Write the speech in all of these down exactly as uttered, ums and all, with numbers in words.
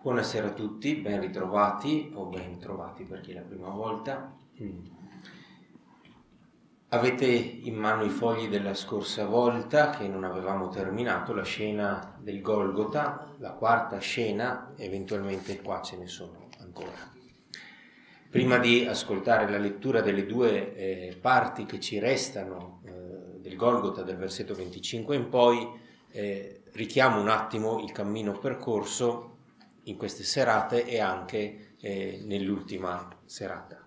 Buonasera a tutti, ben ritrovati o ben trovati per chi è la prima volta. Mm. Avete in mano i fogli della scorsa volta che non avevamo terminato, la scena del Golgota, la quarta scena, eventualmente qua ce ne sono ancora. Prima di ascoltare la lettura delle due eh, parti che ci restano eh, del Golgota, del versetto venticinque in poi, eh, richiamo un attimo il cammino percorso in queste serate e anche eh, nell'ultima serata.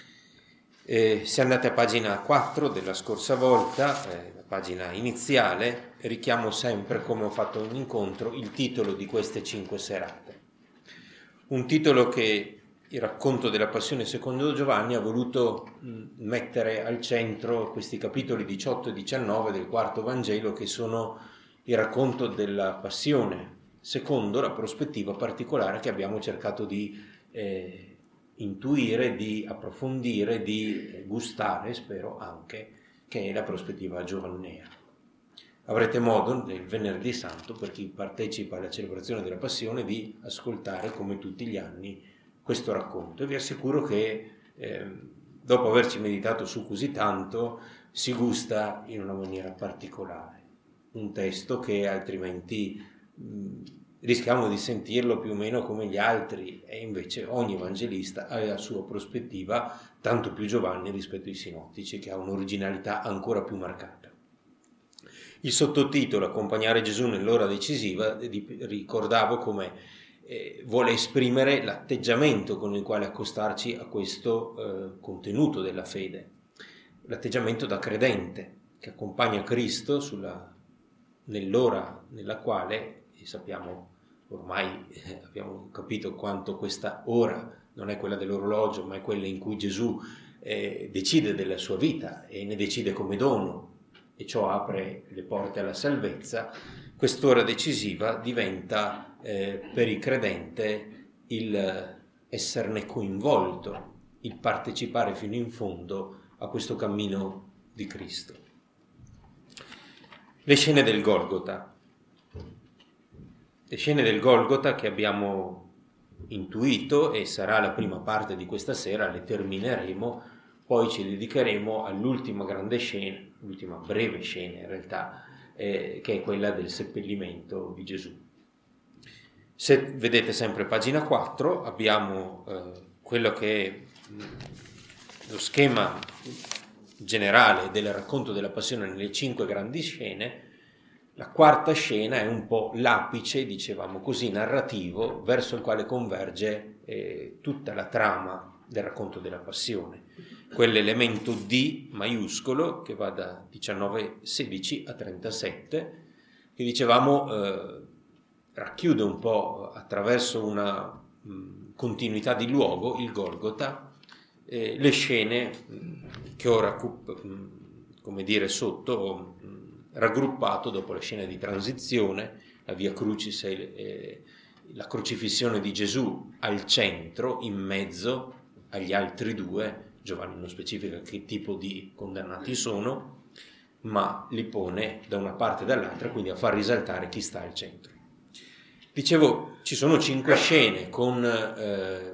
Eh, se andate a pagina quattro della scorsa volta, eh, la pagina iniziale, richiamo sempre, come ho fatto in incontro, il titolo di queste cinque serate. Un titolo che il racconto della Passione secondo Giovanni ha voluto mh, mettere al centro questi capitoli diciotto e diciannove del quarto Vangelo, che sono il racconto della Passione, secondo la prospettiva particolare che abbiamo cercato di eh, intuire, di approfondire, di gustare, spero anche, che è la prospettiva giovannea. Avrete modo nel venerdì santo, per chi partecipa alla celebrazione della Passione, di ascoltare come tutti gli anni questo racconto, e vi assicuro che eh, dopo averci meditato su così tanto si gusta in una maniera particolare. Un testo che altrimenti mh, rischiamo di sentirlo più o meno come gli altri, e invece ogni evangelista ha la sua prospettiva, tanto più Giovanni rispetto ai sinottici, che ha un'originalità ancora più marcata. Il sottotitolo "Accompagnare Gesù nell'ora decisiva" ricordavo come eh, vuole esprimere l'atteggiamento con il quale accostarci a questo eh, contenuto della fede, l'atteggiamento da credente che accompagna Cristo sulla, nell'ora nella quale, e sappiamo ormai, eh, abbiamo capito quanto questa ora non è quella dell'orologio, ma è quella in cui Gesù eh, decide della sua vita e ne decide come dono, e ciò apre le porte alla salvezza. Quest'ora decisiva diventa eh, per il credente il esserne coinvolto, il partecipare fino in fondo a questo cammino di Cristo. Le scene del Golgota. Le scene del Golgota che abbiamo intuito, e sarà la prima parte di questa sera, le termineremo, poi ci dedicheremo all'ultima grande scena, l'ultima breve scena in realtà, eh, che è quella del seppellimento di Gesù. Se vedete sempre pagina quattro, abbiamo eh, quello che è lo schema generale del racconto della Passione nelle cinque grandi scene. La quarta scena è un po' l'apice, dicevamo così, narrativo, verso il quale converge eh, tutta la trama del racconto della Passione. Quell'elemento D maiuscolo che va da diciannove sedici a trentasette, che dicevamo eh, racchiude un po' attraverso una mh, continuità di luogo, il Golgota, eh, le scene mh, che ho raccup- mh, come dire sotto mh, raggruppato dopo la scena di transizione, la Via Crucis e eh, la crocifissione di Gesù al centro, in mezzo agli altri due. Giovanni non specifica che tipo di condannati sono, ma li pone da una parte e dall'altra, quindi a far risaltare chi sta al centro. Dicevo, ci sono cinque scene con eh,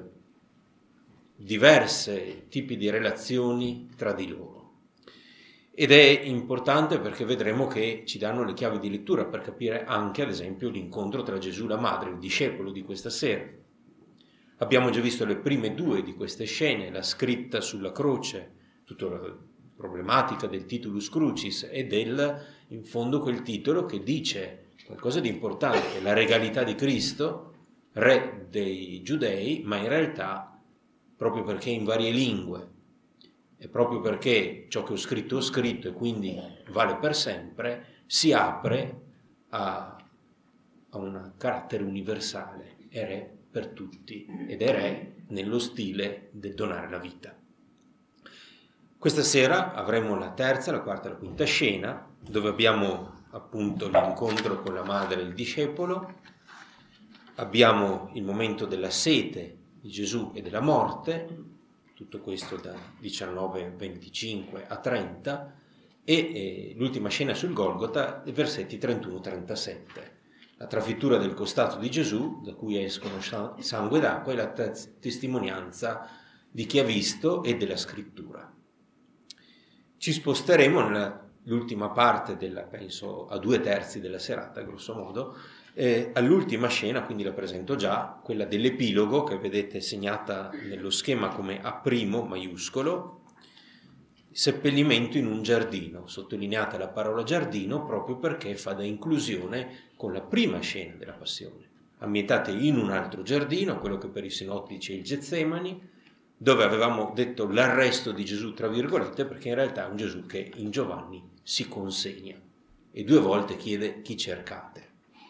diversi tipi di relazioni tra di loro. Ed è importante perché vedremo che ci danno le chiavi di lettura per capire anche, ad esempio, l'incontro tra Gesù e la madre, il discepolo di questa sera. Abbiamo già visto le prime due di queste scene, la scritta sulla croce, tutta la problematica del titulus crucis e del, in fondo, quel titolo che dice qualcosa di importante, la regalità di Cristo, re dei giudei, ma in realtà, proprio perché in varie lingue, e proprio perché ciò che ho scritto ho scritto e quindi vale per sempre, si apre a, a un carattere universale, è re per tutti ed è re nello stile del donare la vita. Questa sera avremo la terza, la quarta e la quinta scena, dove abbiamo appunto l'incontro con la madre e il discepolo, abbiamo il momento della sete di Gesù e della morte, tutto questo da diciannove venticinque a trenta, e eh, l'ultima scena sul Golgota, versetti trentuno trentasette. la trafittura del costato di Gesù, da cui escono sangue ed acqua, è la te- testimonianza di chi ha visto e della scrittura. Ci sposteremo nell'ultima parte della, penso a due terzi della serata, grosso modo, eh, all'ultima scena, quindi la presento già, quella dell'epilogo che vedete segnata nello schema come A' maiuscolo, seppellimento in un giardino, sottolineata la parola giardino proprio perché fa da inclusione con la prima scena della passione, ambientate in un altro giardino, quello che per i sinottici è il Getsemani, dove avevamo detto l'arresto di Gesù tra virgolette, perché in realtà è un Gesù che in Giovanni si consegna e due volte chiede chi cercate.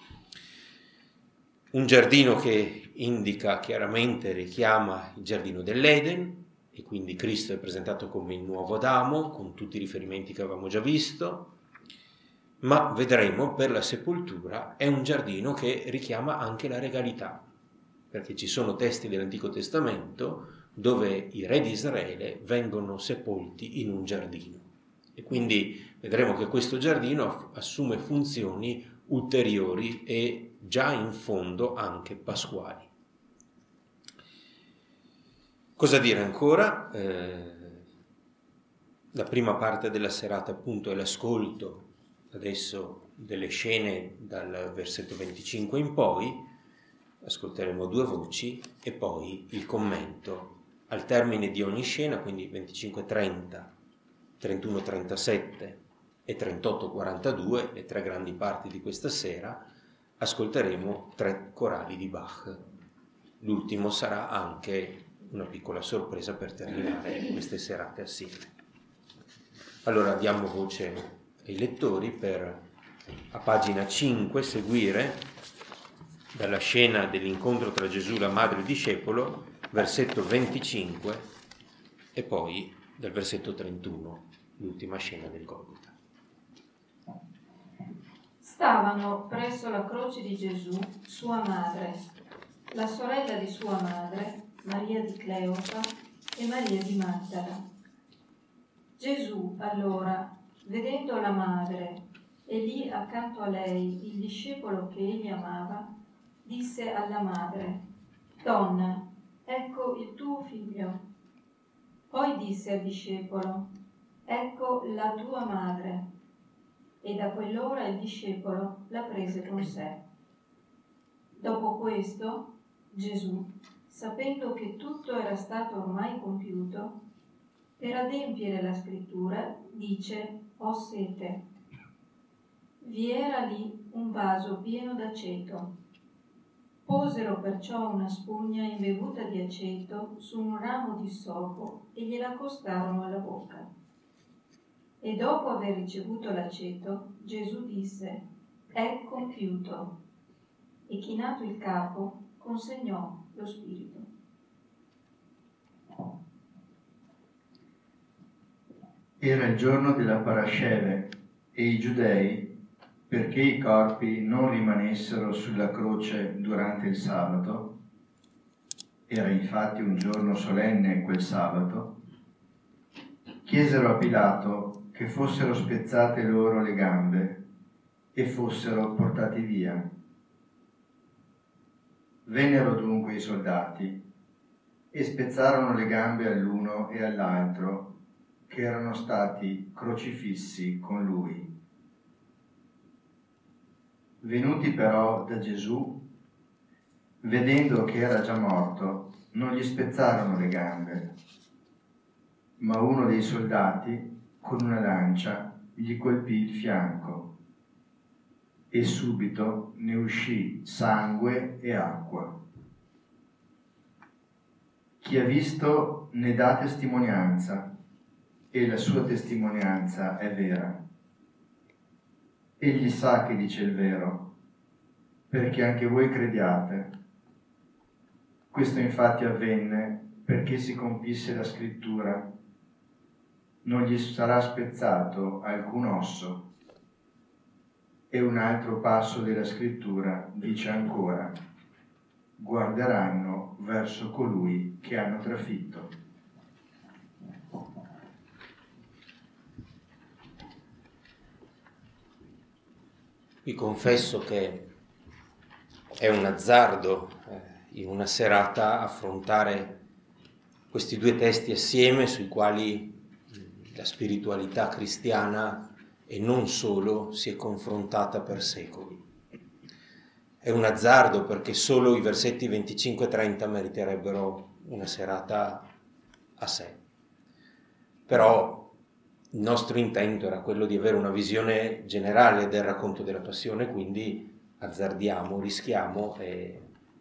Un giardino che indica chiaramente, richiama il giardino dell'Eden, e quindi Cristo è presentato come il nuovo Adamo, con tutti i riferimenti che avevamo già visto, ma vedremo per la sepoltura è un giardino che richiama anche la regalità, perché ci sono testi dell'Antico Testamento dove i re di Israele vengono sepolti in un giardino. E quindi vedremo che questo giardino assume funzioni ulteriori e già in fondo anche pasquali. Cosa dire ancora? Eh, la prima parte della serata appunto è l'ascolto adesso delle scene dal versetto venticinque in poi, ascolteremo due voci e poi il commento al termine di ogni scena, quindi venticinque trenta, trentuno trentasette e trentotto quarantadue, le tre grandi parti di questa sera, ascolteremo tre corali di Bach. L'ultimo sarà anche una piccola sorpresa per terminare queste serate assieme. Allora diamo voce ai lettori per a pagina cinque seguire dalla scena dell'incontro tra Gesù, la madre e il discepolo, versetto venticinque e poi dal versetto trentuno, l'ultima scena del Golgota. Stavano presso la croce di Gesù sua madre, la sorella di sua madre, Maria di Cleofa e Maria di Magdala. Gesù allora, vedendo la madre e lì accanto a lei il discepolo che egli amava, disse alla madre: Donna, ecco il tuo figlio. Poi disse al discepolo: Ecco la tua madre. E da quell'ora il discepolo la prese con sé. Dopo questo, Gesù, sapendo che tutto era stato ormai compiuto, per adempiere la scrittura, dice: Ho sete. Vi era lì un vaso pieno d'aceto. Posero perciò una spugna imbevuta di aceto su un ramo di soppo e gliela accostarono alla bocca. E dopo aver ricevuto l'aceto, Gesù disse: È compiuto. E chinato il capo, consegnò lo spirito. Era il giorno della Parasceve e i giudei, perché i corpi non rimanessero sulla croce durante il sabato, era infatti un giorno solenne quel sabato, chiesero a Pilato che fossero spezzate loro le gambe e fossero portati via. Vennero dunque i soldati e spezzarono le gambe all'uno e all'altro che erano stati crocifissi con lui. Venuti però da Gesù, vedendo che era già morto, non gli spezzarono le gambe, ma uno dei soldati con una lancia gli colpì il fianco e subito ne uscì sangue e acqua. Chi ha visto ne dà testimonianza, e la sua testimonianza è vera. Egli sa che dice il vero, perché anche voi crediate. Questo infatti avvenne perché si compisse la scrittura: non gli sarà spezzato alcun osso. E un altro passo della scrittura dice ancora: guarderanno verso colui che hanno trafitto. Vi confesso che è un azzardo eh, in una serata affrontare questi due testi assieme, sui quali la spiritualità cristiana e non solo si è confrontata per secoli. È un azzardo perché solo i versetti venticinque e trenta meriterebbero una serata a sé. Però il nostro intento era quello di avere una visione generale del racconto della passione, quindi azzardiamo, rischiamo e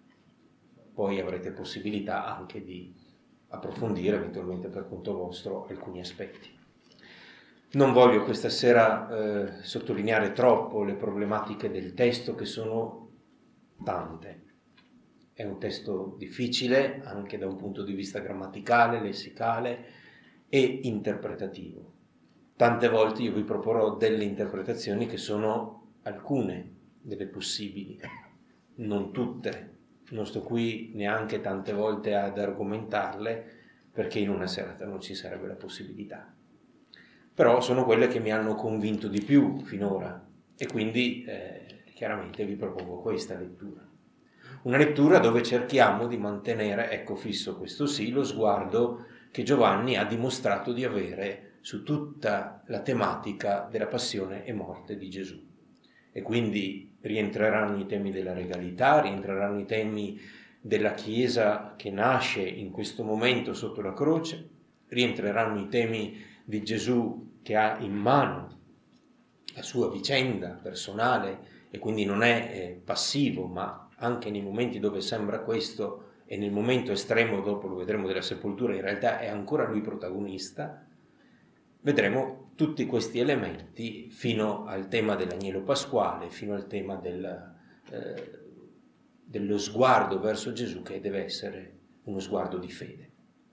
poi avrete possibilità anche di approfondire eventualmente per conto vostro alcuni aspetti. Non voglio questa sera eh, sottolineare troppo le problematiche del testo, che sono tante. È un testo difficile anche da un punto di vista grammaticale, lessicale e interpretativo. Tante volte io vi proporrò delle interpretazioni che sono alcune delle possibili, non tutte. Non sto qui neanche tante volte ad argomentarle, perché in una serata non ci sarebbe la possibilità. Però sono quelle che mi hanno convinto di più finora e quindi eh, chiaramente vi propongo questa lettura. Una lettura dove cerchiamo di mantenere, ecco fisso questo sì, lo sguardo che Giovanni ha dimostrato di avere su tutta la tematica della passione e morte di Gesù. E quindi rientreranno i temi della regalità, rientreranno i temi della Chiesa che nasce in questo momento sotto la croce, rientreranno i temi di Gesù che ha in mano la sua vicenda personale e quindi non è eh, passivo, ma anche nei momenti dove sembra questo e nel momento estremo, dopo lo vedremo, della sepoltura, in realtà è ancora lui protagonista. Vedremo tutti questi elementi fino al tema dell'agnello pasquale, fino al tema del, eh, dello sguardo verso Gesù, che deve essere uno sguardo di fede.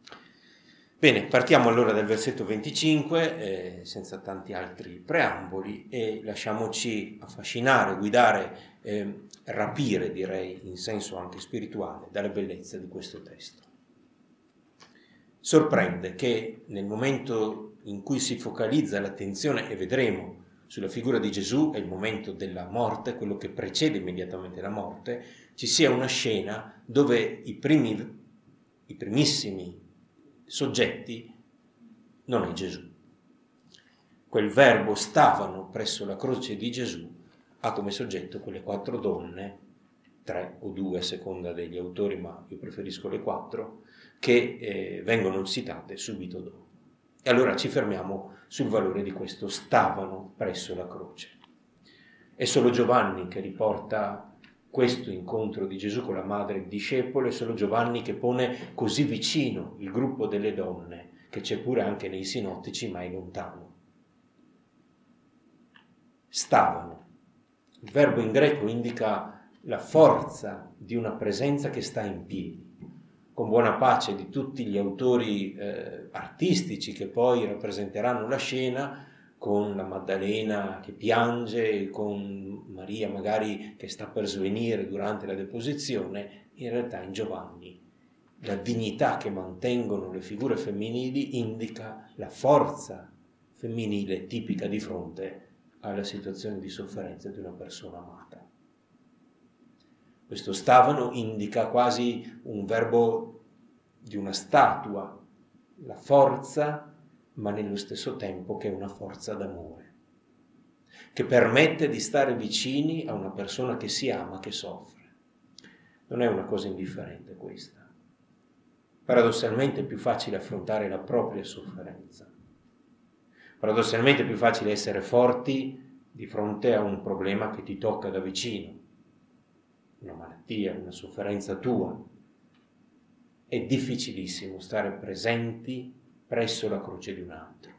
Bene, partiamo allora dal versetto venticinque, eh, senza tanti altri preamboli, e lasciamoci affascinare, guidare, eh, rapire, direi, in senso anche spirituale, dalla bellezza di questo testo. Sorprende che nel momento in cui si focalizza l'attenzione, e vedremo, sulla figura di Gesù, è il momento della morte, quello che precede immediatamente la morte, ci sia una scena dove i primi, i primissimi soggetti non è Gesù. Quel verbo stavano presso la croce di Gesù ha come soggetto quelle quattro donne, tre o due a seconda degli autori, ma io preferisco le quattro, che eh, vengono citate subito dopo. E allora ci fermiamo sul valore di questo stavano presso la croce. È solo Giovanni che riporta questo incontro di Gesù con la madre discepolo, è solo Giovanni che pone così vicino il gruppo delle donne, che c'è pure anche nei sinottici, ma è lontano. Stavano. Il verbo in greco indica la forza di una presenza che sta in piedi, con buona pace di tutti gli autori eh, artistici che poi rappresenteranno la scena, con la Maddalena che piange, con Maria magari che sta per svenire durante la deposizione. In realtà in Giovanni la dignità che mantengono le figure femminili indica la forza femminile tipica di fronte alla situazione di sofferenza di una persona amata. Questo stavano indica quasi un verbo di una statua, la forza, ma nello stesso tempo che è una forza d'amore, che permette di stare vicini a una persona che si ama, che soffre. Non è una cosa indifferente questa. Paradossalmente è più facile affrontare la propria sofferenza. Paradossalmente è più facile essere forti di fronte a un problema che ti tocca da vicino, una malattia, una sofferenza tua. È difficilissimo stare presenti presso la croce di un altro.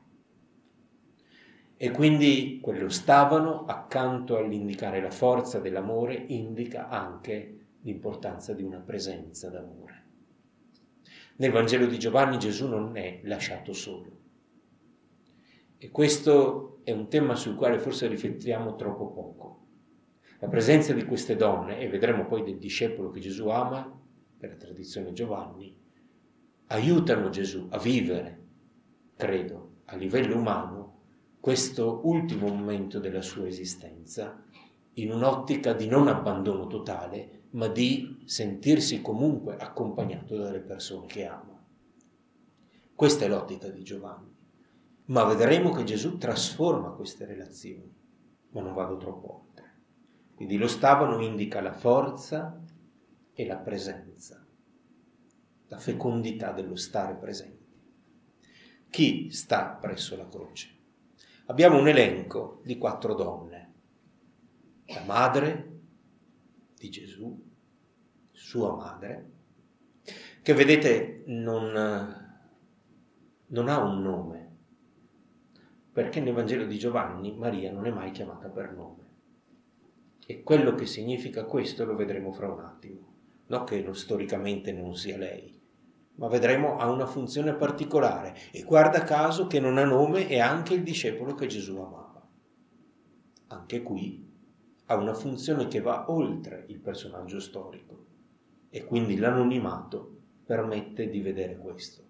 E quindi quello stavano, accanto all'indicare la forza dell'amore, indica anche l'importanza di una presenza d'amore. Nel Vangelo di Giovanni Gesù non è lasciato solo. E questo è un tema sul quale forse riflettiamo troppo poco. La presenza di queste donne, e vedremo poi del discepolo che Gesù ama, per la tradizione Giovanni, aiutano Gesù a vivere, credo, a livello umano, questo ultimo momento della sua esistenza, in un'ottica di non abbandono totale, ma di sentirsi comunque accompagnato dalle persone che ama. Questa è l'ottica di Giovanni. Ma vedremo che Gesù trasforma queste relazioni, ma non vado troppo oltre. Quindi lo stabano indica la forza e la presenza, la fecondità dello stare presenti. Chi sta presso la croce? Abbiamo un elenco di quattro donne. La madre di Gesù, sua madre, che vedete non, non ha un nome, perché nel Vangelo di Giovanni Maria non è mai chiamata per nome. E quello che significa questo lo vedremo fra un attimo. Non che non, storicamente non sia lei, ma vedremo ha una funzione particolare. E guarda caso che non ha nome è anche il discepolo che Gesù amava. Anche qui ha una funzione che va oltre il personaggio storico. E quindi l'anonimato permette di vedere questo.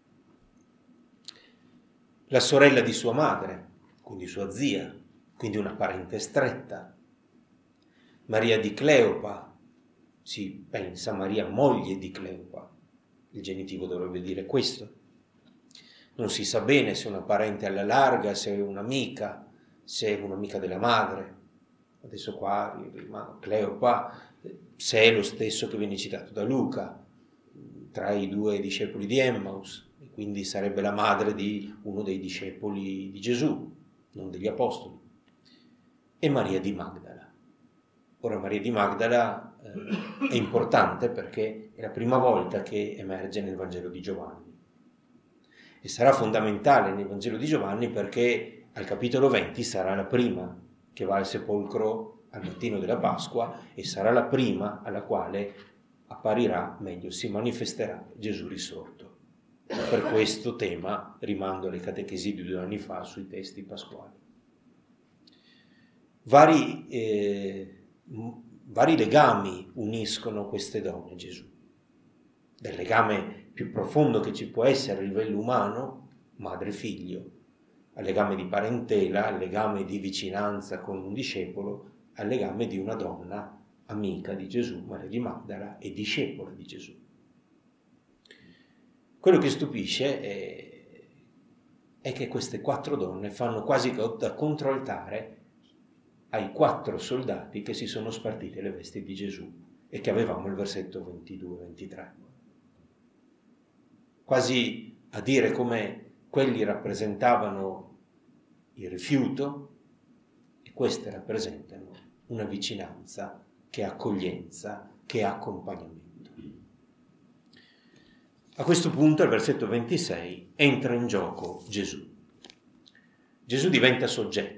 La sorella di sua madre, quindi sua zia, quindi una parente stretta. Maria di Cleopa, si pensa Maria moglie di Cleopa, il genitivo dovrebbe dire questo. Non si sa bene se è una parente alla larga, se è un'amica, se è un'amica della madre. Adesso qua, Cleopa, se è lo stesso che viene citato da Luca, tra i due discepoli di Emmaus, e quindi sarebbe la madre di uno dei discepoli di Gesù, non degli apostoli. E Maria di Magdala. Ora Maria di Magdala eh, è importante perché è la prima volta che emerge nel Vangelo di Giovanni. E sarà fondamentale nel Vangelo di Giovanni perché al capitolo venti sarà la prima che va al sepolcro al mattino della Pasqua e sarà la prima alla quale apparirà, meglio, si manifesterà Gesù risorto. Per questo tema rimando alle catechesi di due anni fa sui testi pasquali. Vari, eh, vari legami uniscono queste donne Gesù. Del legame più profondo che ci può essere a livello umano, madre-figlio, al legame di parentela, al legame di vicinanza con un discepolo, al legame di una donna amica di Gesù, Maria di Magdala, e discepola di Gesù. Quello che stupisce è, è che queste quattro donne fanno quasi da controaltare ai quattro soldati che si sono spartite le vesti di Gesù e che avevamo il versetto ventidue ventitré. Quasi a dire come quelli rappresentavano il rifiuto e queste rappresentano una vicinanza che è accoglienza, che è accompagnamento. A questo punto, al versetto ventisei, entra in gioco Gesù. Gesù diventa soggetto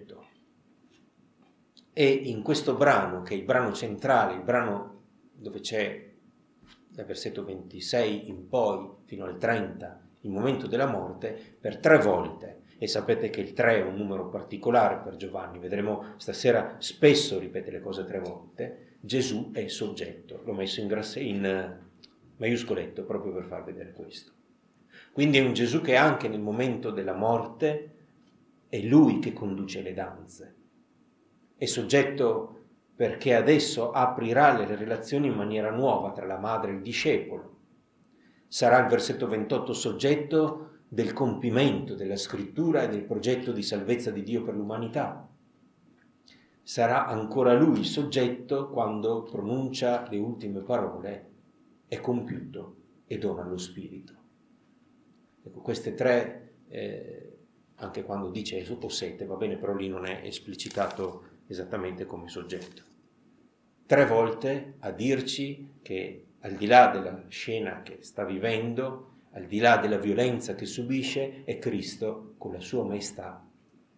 e in questo brano, che è il brano centrale, il brano dove c'è dal versetto ventisei in poi fino al trenta il momento della morte, per tre volte, e sapete che il tre è un numero particolare per Giovanni, vedremo stasera spesso ripete le cose tre volte, Gesù è soggetto, l'ho messo in, grasse, in maiuscoletto proprio per far vedere questo. Quindi è un Gesù che anche nel momento della morte è lui che conduce le danze, è soggetto perché adesso aprirà le relazioni in maniera nuova tra la madre e il discepolo. Sarà il versetto ventotto soggetto del compimento della scrittura e del progetto di salvezza di Dio per l'umanità. Sarà ancora lui il soggetto quando pronuncia le ultime parole: è compiuto, e dona lo Spirito. Ecco, queste tre, eh, anche quando dice o sette, va bene, però lì non è esplicitato esattamente come soggetto. Tre volte a dirci che al di là della scena che sta vivendo, al di là della violenza che subisce, è Cristo con la sua maestà,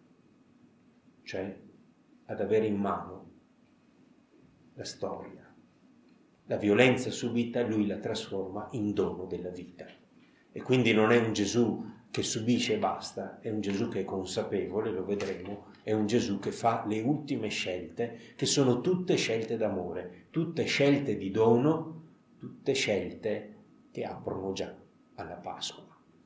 cioè ad avere in mano la storia. La violenza subita lui la trasforma in dono della vita. E quindi non è un Gesù che subisce e basta, è un Gesù che è consapevole, lo vedremo, è un Gesù che fa le ultime scelte, che sono tutte scelte d'amore, tutte scelte di dono, tutte scelte che aprono già alla Pasqua.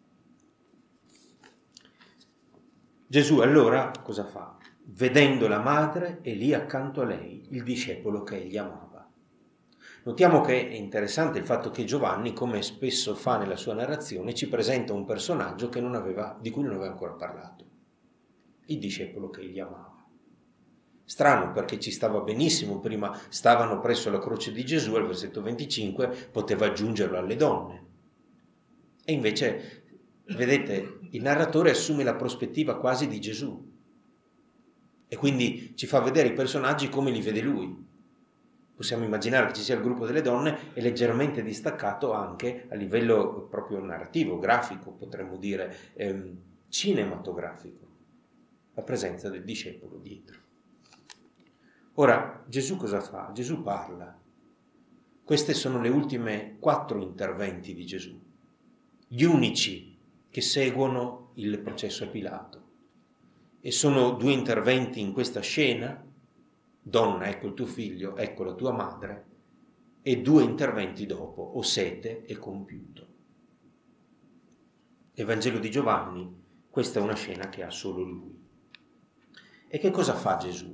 Gesù allora cosa fa? Vedendo la madre è lì accanto a lei il discepolo che egli amava. Notiamo che è interessante il fatto che Giovanni, come spesso fa nella sua narrazione, ci presenta un personaggio che non aveva, di cui non aveva ancora parlato, il discepolo che egli amava. Strano, perché ci stava benissimo, prima stavano presso la croce di Gesù, al versetto venticinque poteva aggiungerlo alle donne. E invece, vedete, il narratore assume la prospettiva quasi di Gesù e quindi ci fa vedere i personaggi come li vede lui. Possiamo immaginare che ci sia il gruppo delle donne e leggermente distaccato anche a livello proprio narrativo, grafico, potremmo dire, ehm, cinematografico, la presenza del discepolo dietro. Ora, Gesù cosa fa? Gesù parla. Queste sono le ultime quattro interventi di Gesù, gli unici che seguono il processo a Pilato. E sono due interventi in questa scena: donna, ecco il tuo figlio, ecco la tua madre, e due interventi dopo: ho sete, è compiuto. Evangelo di Giovanni, questa è una scena che ha solo lui. E che cosa fa Gesù?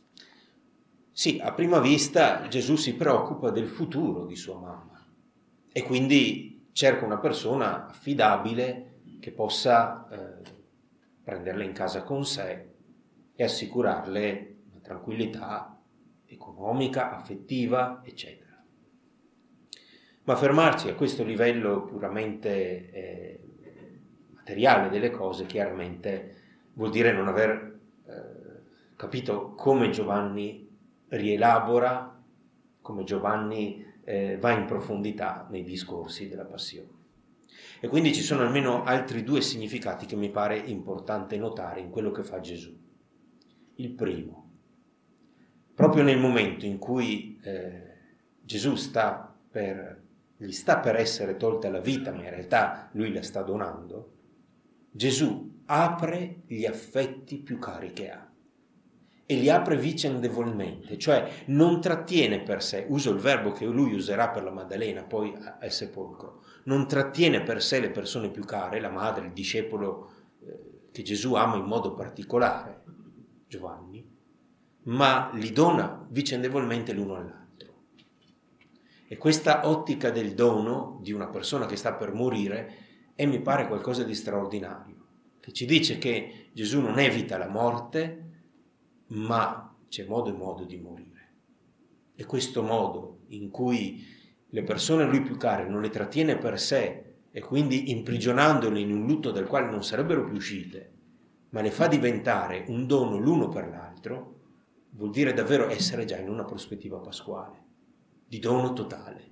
Sì, a prima vista Gesù si preoccupa del futuro di sua mamma e quindi cerca una persona affidabile che possa eh, prenderla in casa con sé e assicurarle una tranquillità economica, affettiva, eccetera. Ma fermarci a questo livello puramente eh, materiale delle cose chiaramente vuol dire non aver eh, capito come Giovanni rielabora, come Giovanni eh, va in profondità nei discorsi della passione. E quindi ci sono almeno altri due significati che mi pare importante notare in quello che fa Gesù. Il primo, proprio nel momento in cui eh, Gesù sta per, gli sta per essere tolta la vita, ma in realtà lui la sta donando, Gesù apre gli affetti più cari che ha. E li apre vicendevolmente, cioè non trattiene per sé, uso il verbo che lui userà per la Maddalena, poi al sepolcro, non trattiene per sé le persone più care, la madre, il discepolo eh, che Gesù ama in modo particolare, Giovanni, ma li dona vicendevolmente l'uno all'altro. E questa ottica del dono di una persona che sta per morire è, mi pare, qualcosa di straordinario, che ci dice che Gesù non evita la morte, ma c'è modo e modo di morire. E questo modo in cui le persone a lui più care non le trattiene per sé e quindi imprigionandole in un lutto dal quale non sarebbero più uscite, ma le fa diventare un dono l'uno per l'altro, vuol dire davvero essere già in una prospettiva pasquale, di dono totale.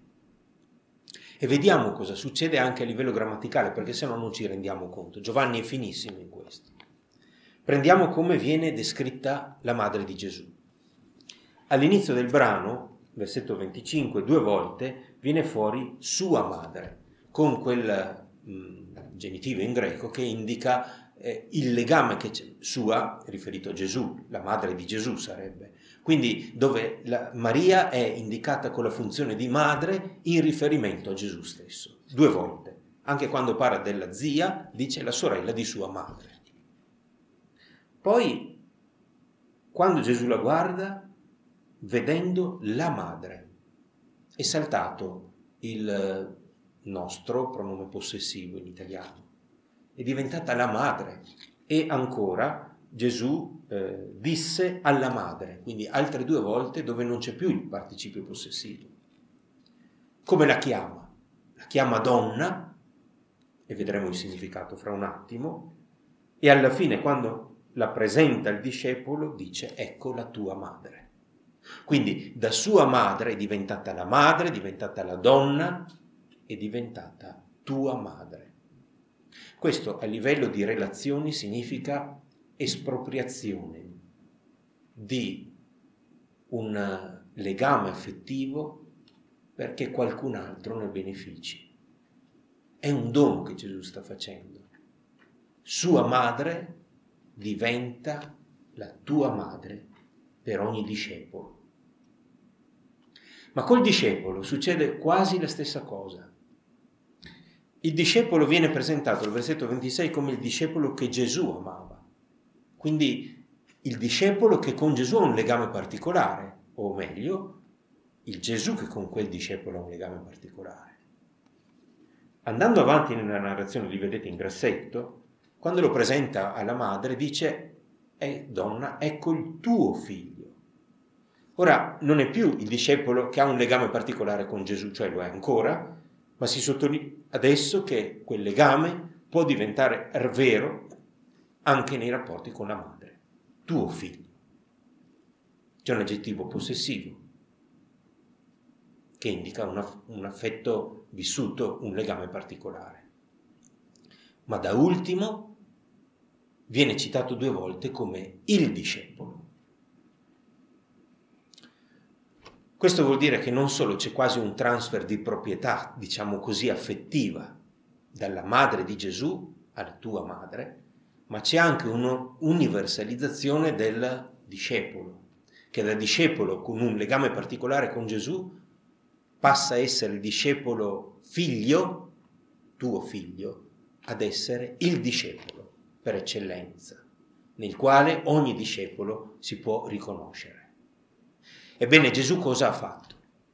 E vediamo cosa succede anche a livello grammaticale, perché se no non ci rendiamo conto. Giovanni è finissimo in questo. Prendiamo come viene descritta la madre di Gesù. All'inizio del brano, versetto venticinque, due volte viene fuori sua madre, con quel mh, genitivo in greco che indica eh, il legame che c'è, sua, riferito a Gesù, la madre di Gesù sarebbe. Quindi dove la Maria è indicata con la funzione di madre in riferimento a Gesù stesso, due volte. Anche quando parla della zia, dice la sorella di sua madre. Poi, quando Gesù la guarda, vedendo la madre, è saltato il nostro pronome possessivo in italiano, è diventata la madre. E ancora Gesù eh, disse alla madre, quindi altre due volte dove non c'è più il participio possessivo. Come la chiama? La chiama donna, e vedremo il significato fra un attimo, e alla fine, quando la presenta il discepolo, dice: ecco la tua madre. Quindi da sua madre è diventata la madre, è diventata la donna, è diventata tua madre. Questo a livello di relazioni significa espropriazione di un legame affettivo perché qualcun altro ne benefici. È un dono che Gesù sta facendo. Sua madre diventa la tua madre per ogni discepolo. Ma col discepolo succede quasi la stessa cosa. Il discepolo viene presentato al versetto ventisei come il discepolo che Gesù amava. Quindi il discepolo che con Gesù ha un legame particolare, o meglio, il Gesù che con quel discepolo ha un legame particolare. Andando avanti nella narrazione, li vedete in grassetto, quando lo presenta alla madre dice: eh, donna, ecco il tuo figlio. Ora non è più il discepolo che ha un legame particolare con Gesù, cioè lo è ancora, ma si sottolinea adesso che quel legame può diventare vero anche nei rapporti con la madre. Tuo figlio. C'è un aggettivo possessivo che indica una, un affetto vissuto, un legame particolare. Ma da ultimo viene citato due volte come il discepolo. Questo vuol dire che non solo c'è quasi un transfer di proprietà, diciamo così, affettiva, dalla madre di Gesù alla tua madre, ma c'è anche un'universalizzazione del discepolo, che da discepolo con un legame particolare con Gesù passa a essere il discepolo figlio, tuo figlio, ad essere il discepolo per eccellenza, nel quale ogni discepolo si può riconoscere. Ebbene, Gesù cosa ha fatto?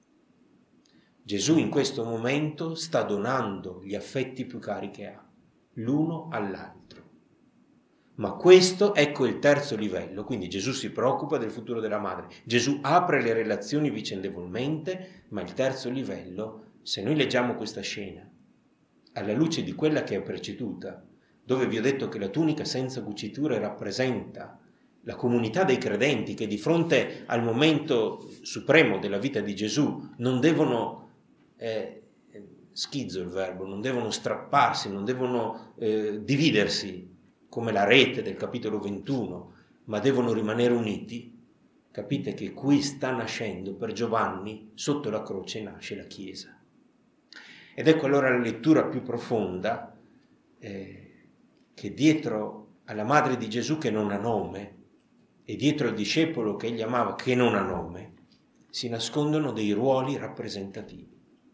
Gesù in questo momento sta donando gli affetti più cari che ha, l'uno all'altro. Ma questo, ecco il terzo livello, quindi Gesù si preoccupa del futuro della madre, Gesù apre le relazioni vicendevolmente, ma il terzo livello, se noi leggiamo questa scena, alla luce di quella che è preceduta, dove vi ho detto che la tunica senza cuciture rappresenta la comunità dei credenti che di fronte al momento supremo della vita di Gesù non devono, eh, schizzo il verbo, non devono strapparsi, non devono eh, dividersi come la rete del capitolo ventuno, ma devono rimanere uniti. Capite che qui sta nascendo per Giovanni, sotto la croce nasce la Chiesa. Ed ecco allora la lettura più profonda, eh, che dietro alla madre di Gesù che non ha nome, e dietro al discepolo che egli amava che non ha nome, si nascondono dei ruoli rappresentativi.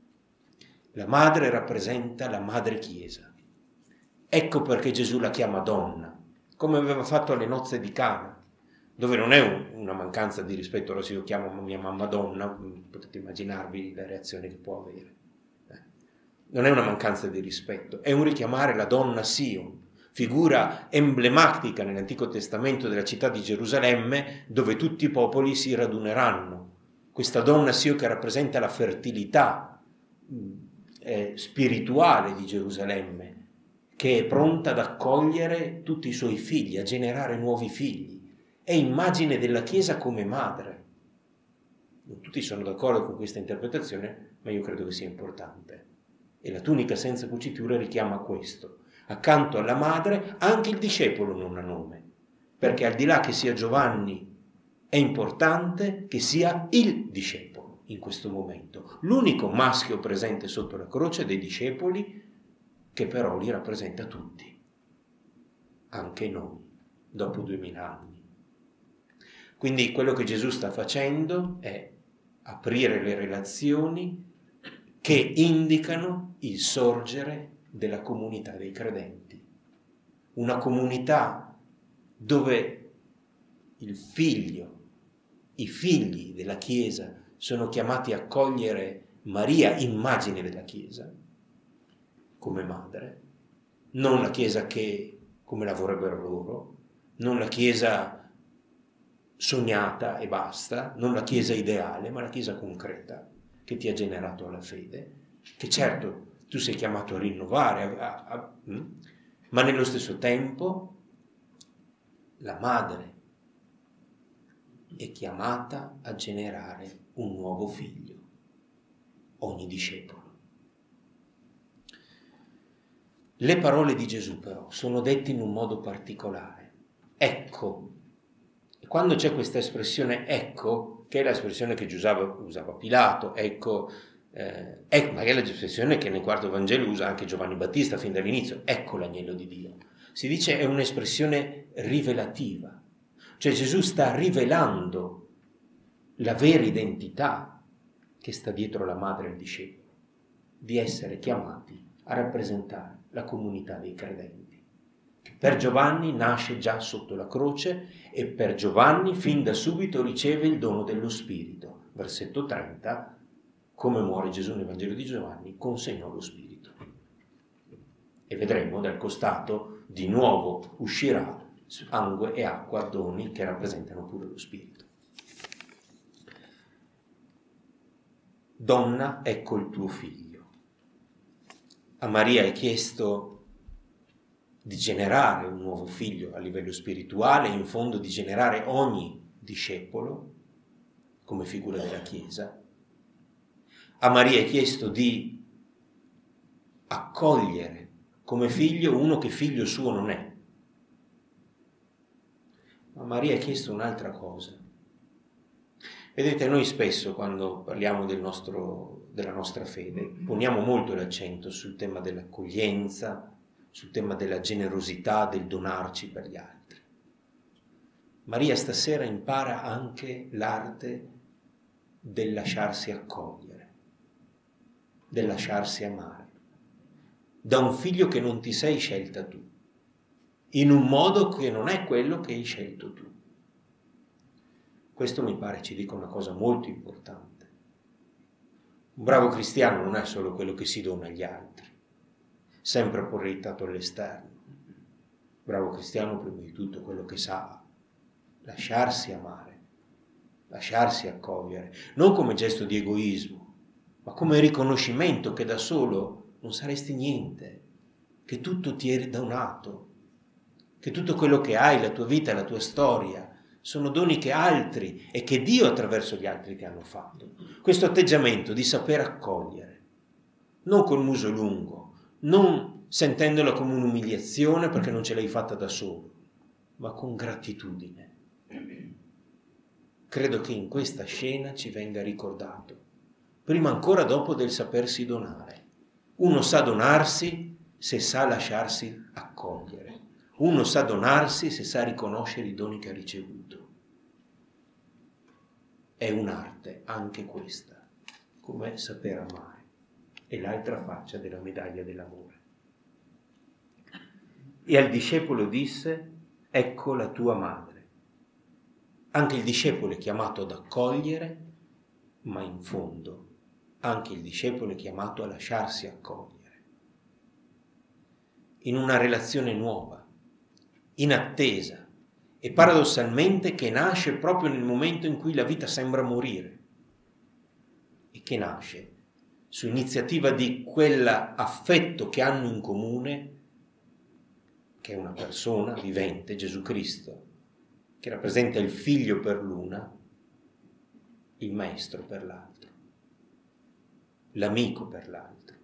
La madre rappresenta la madre Chiesa. Ecco perché Gesù la chiama donna, come aveva fatto alle nozze di Cana, dove non è un, una mancanza di rispetto. Allora se io chiamo mia mamma donna, potete immaginarvi la reazione che può avere. Eh. Non è una mancanza di rispetto, è un richiamare la donna Sion, figura emblematica nell'Antico Testamento della città di Gerusalemme, dove tutti i popoli si raduneranno. Questa donna Sion che rappresenta la fertilità eh, spirituale di Gerusalemme, che è pronta ad accogliere tutti i suoi figli, a generare nuovi figli. È immagine della Chiesa come madre. Non tutti sono d'accordo con questa interpretazione, ma io credo che sia importante. E la tunica senza cucitura richiama questo. Accanto alla madre anche il discepolo non ha nome, perché al di là che sia Giovanni è importante che sia il discepolo in questo momento, l'unico maschio presente sotto la croce dei discepoli, che però li rappresenta tutti, anche noi, dopo duemila anni. Quindi quello che Gesù sta facendo è aprire le relazioni che indicano il sorgere della comunità dei credenti, una comunità dove il figlio, i figli della Chiesa sono chiamati a accogliere Maria, immagine della Chiesa, come madre, non la Chiesa che, come la vorrebbero loro, non la Chiesa sognata e basta, non la Chiesa ideale, ma la Chiesa concreta che ti ha generato la fede, che certo tu sei chiamato a rinnovare, a, a, a, ma nello stesso tempo la madre è chiamata a generare un nuovo figlio, ogni discepolo. Le parole di Gesù però sono dette in un modo particolare. Ecco, e quando c'è questa espressione ecco, che è l'espressione che usava, usava Pilato, ecco, Eh, ecco, magari l'espressione che nel quarto Vangelo usa anche Giovanni Battista fin dall'inizio, ecco l'agnello di Dio. Si dice è un'espressione rivelativa, cioè Gesù sta rivelando la vera identità che sta dietro la madre e il discepolo, di essere chiamati a rappresentare la comunità dei credenti, che per Giovanni nasce già sotto la croce e per Giovanni fin da subito riceve il dono dello Spirito, versetto trenta, come muore Gesù nel Vangelo di Giovanni, consegnò lo Spirito. E vedremo dal costato di nuovo uscirà sangue e acqua, doni che rappresentano pure lo Spirito. Donna, ecco il tuo figlio. A Maria è chiesto di generare un nuovo figlio a livello spirituale, in fondo di generare ogni discepolo come figura della Chiesa. A Maria è chiesto di accogliere come figlio uno che figlio suo non è. Ma Maria ha chiesto un'altra cosa. Vedete, noi spesso quando parliamo del nostro, della nostra fede poniamo molto l'accento sul tema dell'accoglienza, sul tema della generosità, del donarci per gli altri. Maria stasera impara anche l'arte del lasciarsi accogliere, del lasciarsi amare, da un figlio che non ti sei scelta tu, in un modo che non è quello che hai scelto tu. Questo mi pare ci dica una cosa molto importante. Un bravo cristiano non è solo quello che si dona agli altri, sempre proiettato all'esterno. Bravo cristiano prima di tutto quello che sa lasciarsi amare, lasciarsi accogliere, non come gesto di egoismo, ma come riconoscimento che da solo non saresti niente, che tutto ti è donato, che tutto quello che hai, la tua vita, la tua storia, sono doni che altri e che Dio attraverso gli altri ti hanno fatto. Questo atteggiamento di saper accogliere, non col muso lungo, non sentendola come un'umiliazione perché non ce l'hai fatta da solo, ma con gratitudine. Credo che in questa scena ci venga ricordato, prima ancora dopo del sapersi donare. Uno sa donarsi se sa lasciarsi accogliere. Uno sa donarsi se sa riconoscere i doni che ha ricevuto. È un'arte anche questa, come saper amare. È l'altra faccia della medaglia dell'amore. E al discepolo disse: ecco la tua madre. Anche il discepolo è chiamato ad accogliere, ma in fondo anche il discepolo è chiamato a lasciarsi accogliere. In una relazione nuova, in attesa, e paradossalmente che nasce proprio nel momento in cui la vita sembra morire, e che nasce su iniziativa di quell'affetto che hanno in comune, che è una persona vivente, Gesù Cristo, che rappresenta il figlio per l'una, il maestro per l'altro, l'amico per l'altro.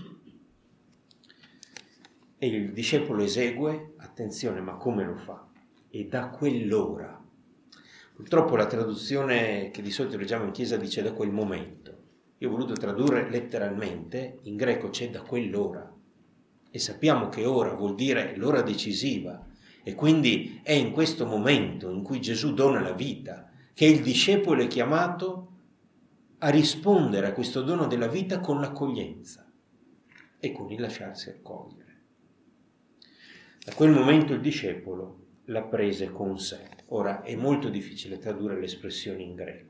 E il discepolo esegue, attenzione, ma come lo fa? E da quell'ora. Purtroppo la traduzione che di solito leggiamo in chiesa dice da quel momento. Io ho voluto tradurre letteralmente, in greco c'è da quell'ora, e sappiamo che ora vuol dire l'ora decisiva, e quindi è in questo momento in cui Gesù dona la vita che il discepolo è chiamato a rispondere a questo dono della vita con l'accoglienza e con il lasciarsi accogliere. Da quel momento il discepolo la prese con sé. Ora è molto difficile tradurre l'espressione in greco.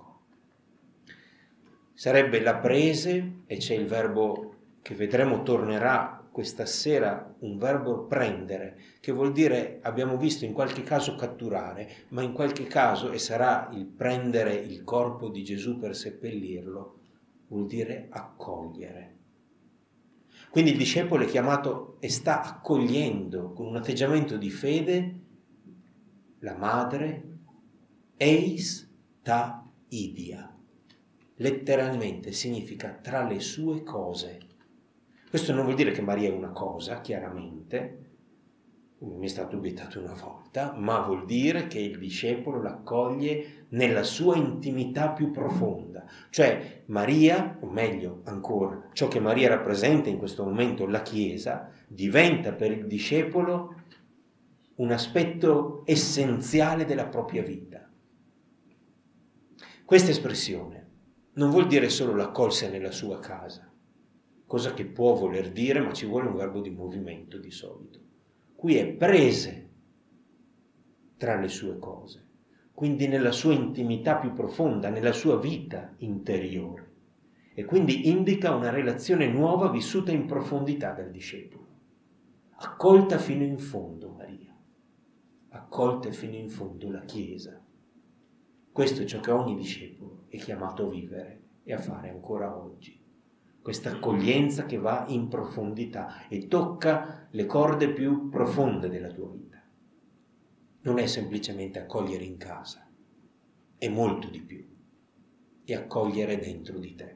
Sarebbe la prese, e c'è il verbo che vedremo tornerà questa sera, un verbo prendere, che vuol dire, abbiamo visto in qualche caso catturare, ma in qualche caso, e sarà il prendere il corpo di Gesù per seppellirlo, vuol dire accogliere. Quindi il discepolo è chiamato e sta accogliendo con un atteggiamento di fede la madre, eis ta idia. Letteralmente significa tra le sue cose. Questo non vuol dire che Maria è una cosa, chiaramente, come mi è stato obiettato una volta, ma vuol dire che il discepolo l'accoglie nella sua intimità più profonda. Cioè Maria, o meglio ancora, ciò che Maria rappresenta in questo momento, la Chiesa, diventa per il discepolo un aspetto essenziale della propria vita. Questa espressione non vuol dire solo l'accolse nella sua casa, cosa che può voler dire, ma ci vuole un verbo di movimento di solito. Qui è prese tra le sue cose. quindi nella sua intimità più profonda, nella sua vita interiore. E quindi indica una relazione nuova vissuta in profondità dal discepolo. Accolta fino in fondo Maria, accolta fino in fondo la Chiesa. Questo è ciò che ogni discepolo è chiamato a vivere e a fare ancora oggi. Questa accoglienza che va in profondità e tocca le corde più profonde della tua vita. Non è semplicemente accogliere in casa, è molto di più, è accogliere dentro di te.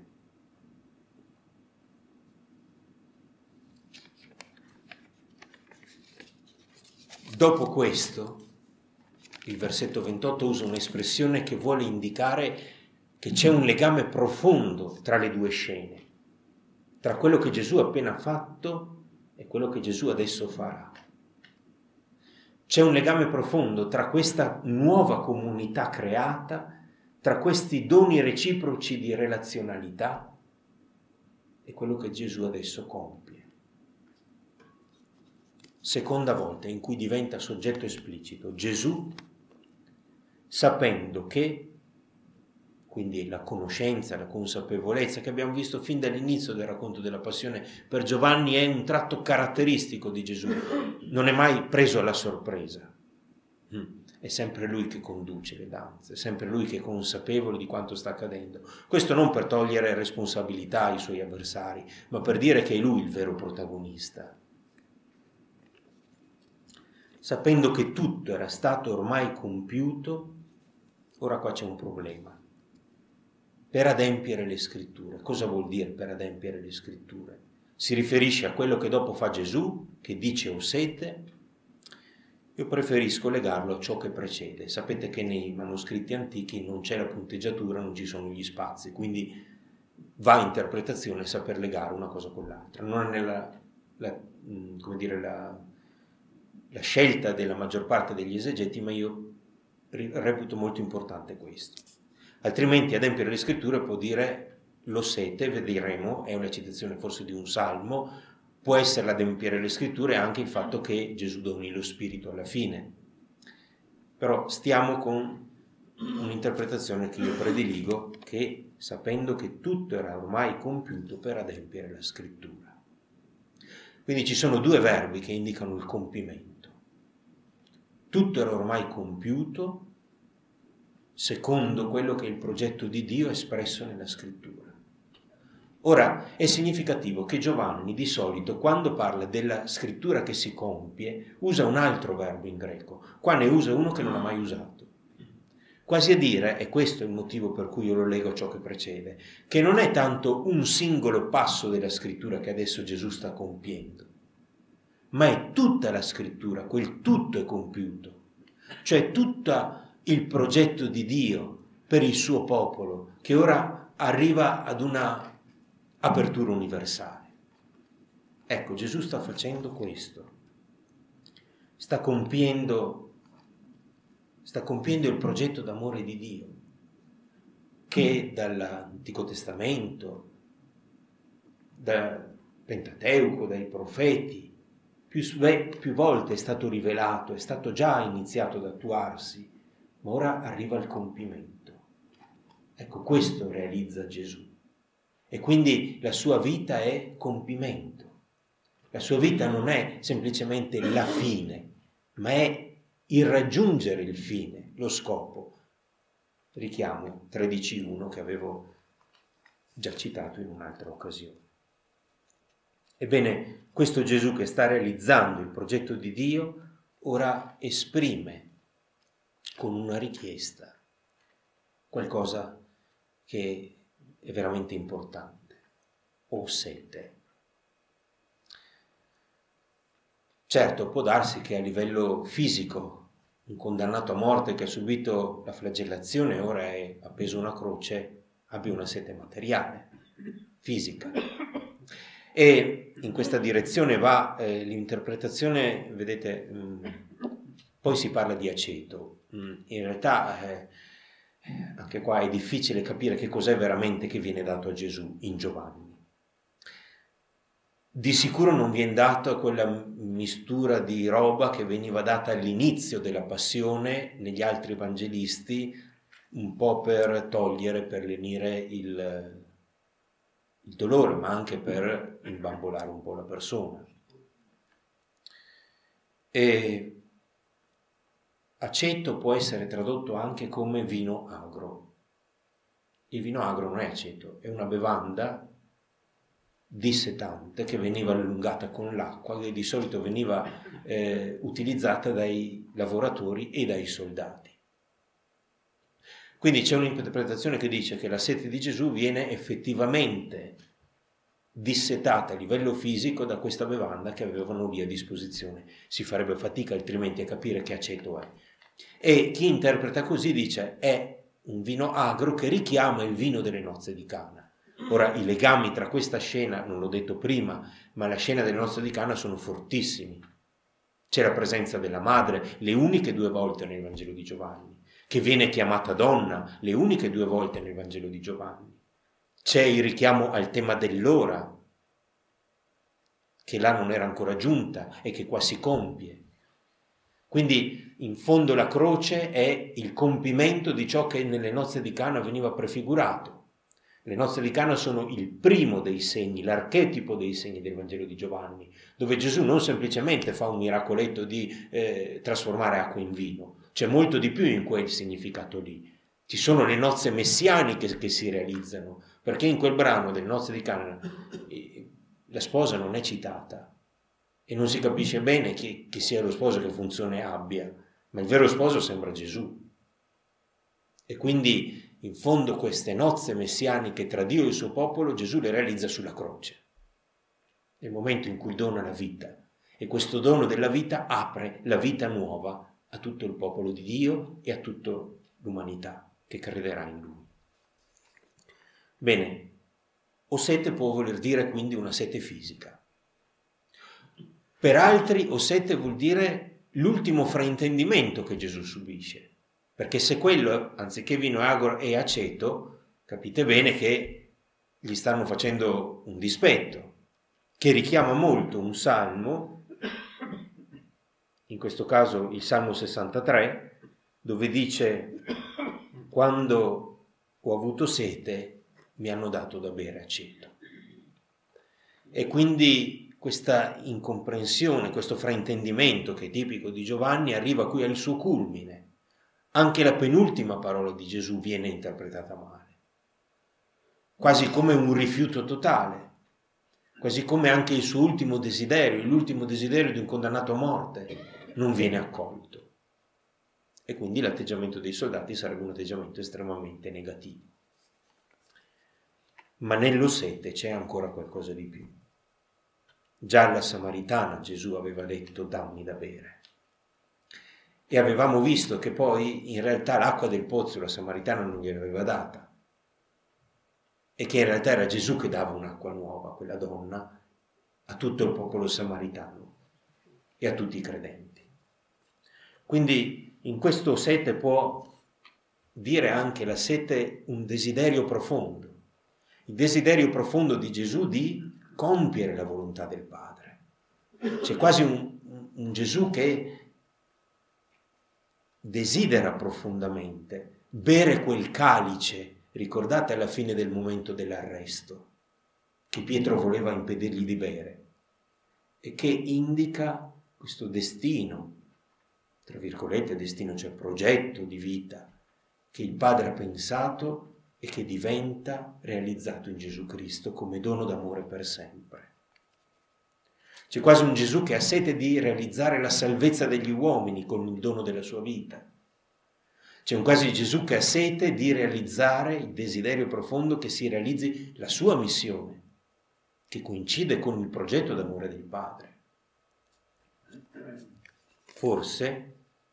Dopo questo, il versetto ventotto usa un'espressione che vuole indicare che c'è un legame profondo tra le due scene, tra quello che Gesù ha appena fatto e quello che Gesù adesso farà. C'è un legame profondo tra questa nuova comunità creata, tra questi doni reciproci di relazionalità e quello che Gesù adesso compie. Seconda volta in cui diventa soggetto esplicito Gesù, sapendo che, quindi la conoscenza, la consapevolezza che abbiamo visto fin dall'inizio del racconto della passione per Giovanni è un tratto caratteristico di Gesù, non è mai preso alla sorpresa, è sempre lui che conduce le danze, è sempre lui che è consapevole di quanto sta accadendo. Questo non per togliere responsabilità ai suoi avversari, ma per dire che è lui il vero protagonista. Sapendo che tutto era stato ormai compiuto, ora qua c'è un problema. Per adempiere le scritture. Cosa vuol dire per adempiere le scritture? Si riferisce a quello che dopo fa Gesù, che dice ho sete. Io preferisco legarlo a ciò che precede. Sapete che nei manoscritti antichi non c'è la punteggiatura, non ci sono gli spazi, quindi va a interpretazione saper legare una cosa con l'altra. Non è la, la, come dire, la... la scelta della maggior parte degli esegeti, ma io reputo molto importante questo. Altrimenti adempiere le scritture può dire lo sete, vedremo, è una citazione forse di un salmo, può essere l'adempiere le scritture anche il fatto che Gesù doni lo Spirito alla fine. Però stiamo con un'interpretazione che io prediligo, che sapendo che tutto era ormai compiuto per adempiere la scrittura. Quindi ci sono due verbi che indicano il compimento. Tutto era ormai compiuto secondo quello che è il progetto di Dio espresso nella scrittura. Ora è significativo che Giovanni di solito quando parla della scrittura che si compie usa un altro verbo in greco, qua ne usa uno che non ha mai usato. Quasi a dire, e questo è il motivo per cui io lo leggo a ciò che precede, che non è tanto un singolo passo della scrittura che adesso Gesù sta compiendo, ma è tutta la scrittura, quel tutto è compiuto, cioè tutto il progetto di Dio per il suo popolo, che ora arriva ad una apertura universale. Ecco, Gesù sta facendo questo, sta compiendo, sta compiendo il progetto d'amore di Dio, che dall'Antico Testamento, dal Pentateuco, dai profeti, Più, più volte è stato rivelato, è stato già iniziato ad attuarsi, ma ora arriva al compimento. Ecco, questo realizza Gesù. E quindi la sua vita è compimento. La sua vita non è semplicemente la fine, ma è il raggiungere il fine, lo scopo. Richiamo tredici uno che avevo già citato in un'altra occasione. Ebbene, questo Gesù che sta realizzando il progetto di Dio ora esprime con una richiesta qualcosa che è veramente importante. Ho sete. Certo, può darsi che a livello fisico un condannato a morte che ha subito la flagellazione ora è appeso a una croce abbia una sete materiale, fisica. E in questa direzione va eh, l'interpretazione, vedete, mh, poi si parla di aceto. Mh, in realtà eh, anche qua è difficile capire che cos'è veramente che viene dato a Gesù in Giovanni. Di sicuro non viene dato quella mistura di roba che veniva data all'inizio della passione negli altri evangelisti, un po' per togliere, per lenire il, il dolore, ma anche per imbambolare un po' la persona. E aceto può essere tradotto anche come vino agro. Il vino agro non è aceto, è una bevanda dissetante che veniva allungata con l'acqua, che di solito veniva eh, utilizzata dai lavoratori e dai soldati. Quindi c'è un'interpretazione che dice che la sete di Gesù viene effettivamente dissetata a livello fisico da questa bevanda che avevano lì a disposizione. Si farebbe fatica altrimenti a capire che aceto è. E chi interpreta così dice è un vino agro che richiama il vino delle nozze di Cana. Ora, i legami tra questa scena, non l'ho detto prima, ma la scena delle nozze di Cana sono fortissimi. C'è la presenza della madre, le uniche due volte nel Vangelo di Giovanni, che viene chiamata donna, le uniche due volte nel Vangelo di Giovanni. C'è il richiamo al tema dell'ora, che là non era ancora giunta e che qua si compie. Quindi, in fondo, la croce è il compimento di ciò che nelle nozze di Cana veniva prefigurato. Le nozze di Cana sono il primo dei segni, l'archetipo dei segni del Vangelo di Giovanni, dove Gesù non semplicemente fa un miracoletto di eh, trasformare acqua in vino, c'è molto di più in quel significato lì. Ci sono le nozze messianiche che si realizzano, perché in quel brano delle nozze di Cana eh, la sposa non è citata e non si capisce bene chi, chi sia lo sposo, che funzione abbia, ma il vero sposo sembra Gesù. E quindi in fondo queste nozze messianiche tra Dio e il suo popolo Gesù le realizza sulla croce, nel momento in cui dona la vita, e questo dono della vita apre la vita nuova a tutto il popolo di Dio e a tutta l'umanità che crederà in Lui. Bene, o sete può voler dire quindi una sete fisica. Per altri o sete vuol dire l'ultimo fraintendimento che Gesù subisce. Perché se quello, anziché vino agro, è aceto, capite bene che gli stanno facendo un dispetto, che richiama molto un salmo, in questo caso il Salmo sessantatré, dove dice: quando ho avuto sete mi hanno dato da bere aceto. E quindi questa incomprensione, questo fraintendimento che è tipico di Giovanni arriva qui al suo culmine. Anche la penultima parola di Gesù viene interpretata male, quasi come un rifiuto totale, quasi come anche il suo ultimo desiderio, l'ultimo desiderio di un condannato a morte, non viene accolto. E quindi l'atteggiamento dei soldati sarebbe un atteggiamento estremamente negativo. Ma nello sete c'è ancora qualcosa di più. Già alla Samaritana Gesù aveva detto: dammi da bere. E avevamo visto che poi in realtà l'acqua del pozzo la Samaritana non gliel'aveva data, e che in realtà era Gesù che dava un'acqua nuova a quella donna, a tutto il popolo samaritano e a tutti i credenti. Quindi in questo sete può dire anche la sete un desiderio profondo, il desiderio profondo di Gesù di compiere la volontà del Padre. C'è quasi un, un Gesù che desidera profondamente bere quel calice, ricordate alla fine del momento dell'arresto, che Pietro voleva impedirgli di bere, e che indica questo destino, tra virgolette destino, cioè progetto di vita, che il Padre ha pensato e che diventa realizzato in Gesù Cristo come dono d'amore per sempre. C'è quasi un Gesù che ha sete di realizzare la salvezza degli uomini con il dono della sua vita. C'è un quasi Gesù che ha sete di realizzare il desiderio profondo che si realizzi la sua missione, che coincide con il progetto d'amore del Padre. Forse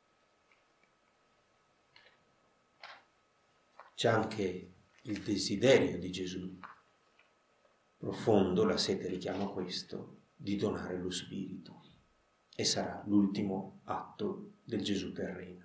c'è anche il desiderio di Gesù profondo, la sete richiama questo, di donare lo Spirito, e sarà l'ultimo atto del Gesù terreno.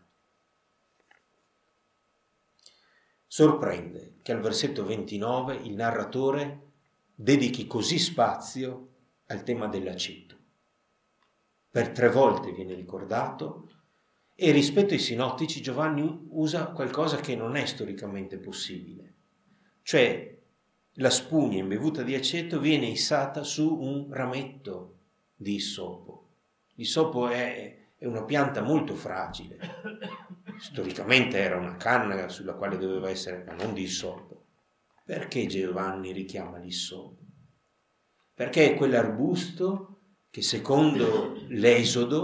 Sorprende che al versetto ventinove il narratore dedichi così spazio al tema dell'aceto. Per tre volte viene ricordato, e rispetto ai sinottici Giovanni usa qualcosa che non è storicamente possibile, cioè la spugna imbevuta di aceto viene issata su un rametto di issopo. L'issopo è, è una pianta molto fragile, storicamente era una canna sulla quale doveva essere, ma non di issopo. Perché Giovanni richiama l'issopo? Perché è quell'arbusto che secondo l'Esodo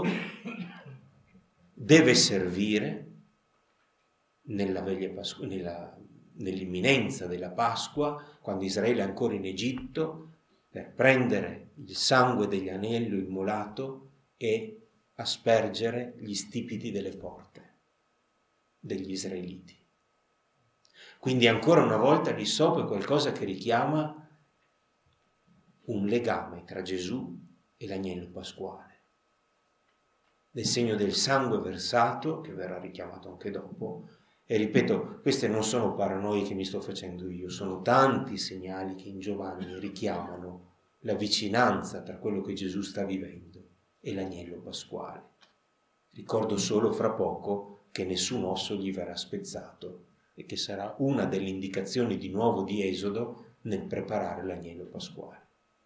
deve servire nella veglia Pasqua, nella, nell'imminenza della Pasqua, quando Israele è ancora in Egitto, per prendere il sangue dell'agnello immolato e aspergere gli stipiti delle porte degli israeliti. Quindi ancora una volta l'issopo è qualcosa che richiama un legame tra Gesù e l'agnello pasquale. Nel segno del sangue versato, che verrà richiamato anche dopo, e ripeto, queste non sono paranoie che mi sto facendo io, sono tanti segnali che in Giovanni richiamano la vicinanza tra quello che Gesù sta vivendo e l'agnello pasquale. Ricordo solo fra poco che nessun osso gli verrà spezzato e che sarà una delle indicazioni di nuovo di Esodo nel preparare l'agnello pasquale.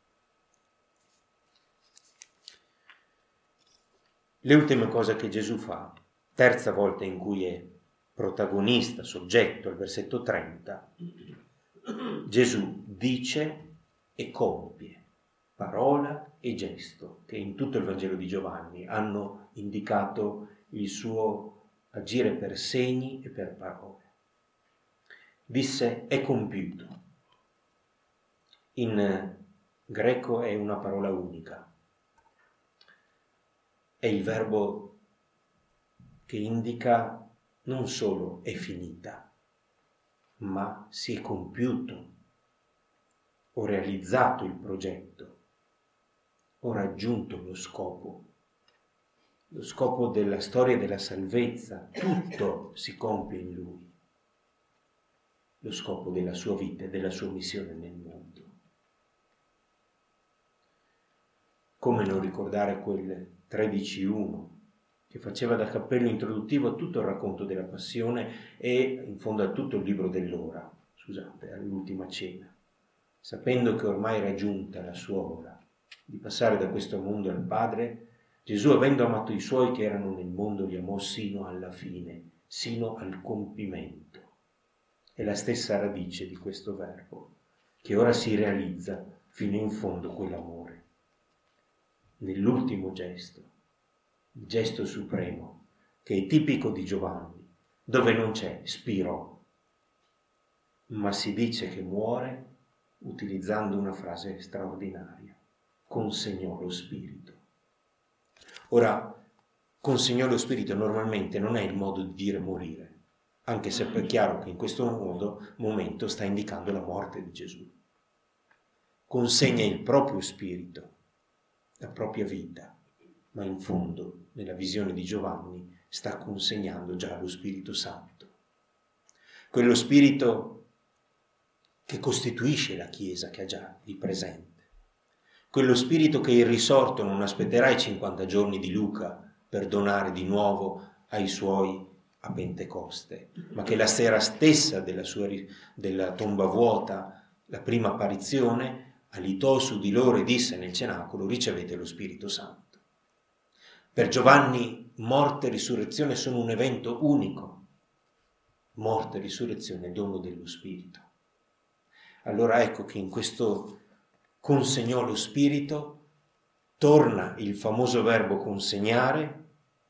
Le ultime cose che Gesù fa, terza volta in cui è protagonista, soggetto, al versetto trenta, Gesù dice e compie, parola e gesto, che in tutto il Vangelo di Giovanni hanno indicato il suo agire per segni e per parole. Disse è compiuto. In greco è una parola unica. È il verbo che indica non solo è finita, ma si è compiuto, ho realizzato il progetto, ho raggiunto lo scopo, lo scopo della storia della salvezza, tutto si compie in Lui, lo scopo della sua vita e della sua missione nel mondo. Come non ricordare quel tredici uno che faceva da cappello introduttivo a tutto il racconto della passione e in fondo a tutto il libro dell'ora, scusate, all'ultima cena, sapendo che ormai era giunta la sua ora di passare da questo mondo al Padre, Gesù, avendo amato i suoi che erano nel mondo, li amò sino alla fine, sino al compimento. È la stessa radice di questo verbo, che ora si realizza fino in fondo quell'amore. Nell'ultimo gesto, il gesto supremo, che è tipico di Giovanni, dove non c'è spirò, ma si dice che muore utilizzando una frase straordinaria, consegnò lo spirito. Ora, consegnò lo spirito normalmente non è il modo di dire morire, anche se è chiaro che in questo modo, momento sta indicando la morte di Gesù. Consegna il proprio spirito, la propria vita, ma in fondo, nella visione di Giovanni, sta consegnando già lo Spirito Santo. Quello Spirito che costituisce la Chiesa che ha già di presente. Quello Spirito che il risorto non aspetterà i cinquanta giorni di Luca per donare di nuovo ai suoi a Pentecoste, ma che la sera stessa della, sua, della tomba vuota, la prima apparizione, alitò su di loro e disse nel cenacolo: ricevete lo Spirito Santo. Per Giovanni morte e risurrezione sono un evento unico. Morte e risurrezione è dono dello Spirito. Allora ecco che in questo consegnò lo Spirito torna il famoso verbo consegnare,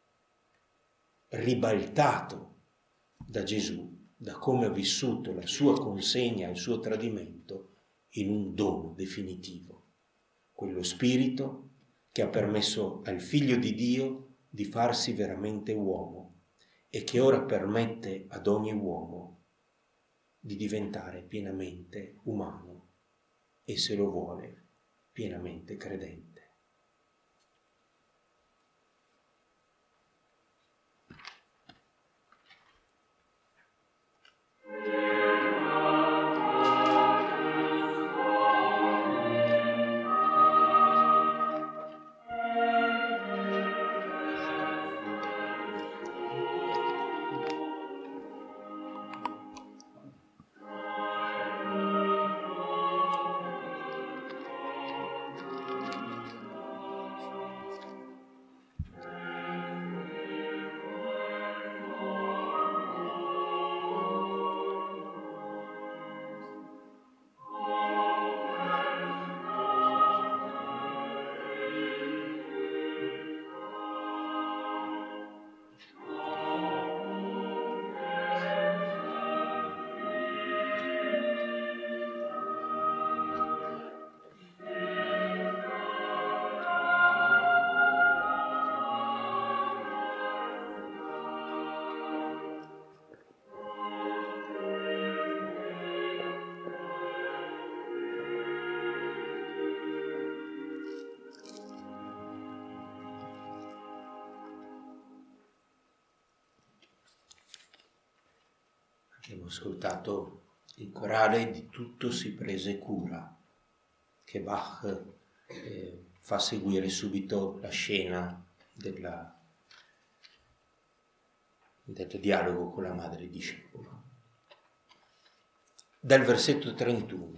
ribaltato da Gesù, da come ha vissuto la sua consegna, il suo tradimento, in un dono definitivo, quello Spirito che ha permesso al Figlio di Dio di farsi veramente uomo e che ora permette ad ogni uomo di diventare pienamente umano e, se lo vuole, pienamente credente. Abbiamo ascoltato il corale Di tutto si prese cura, che Bach eh, fa seguire subito la scena della, del dialogo con la madre discepolo. Dal versetto trentuno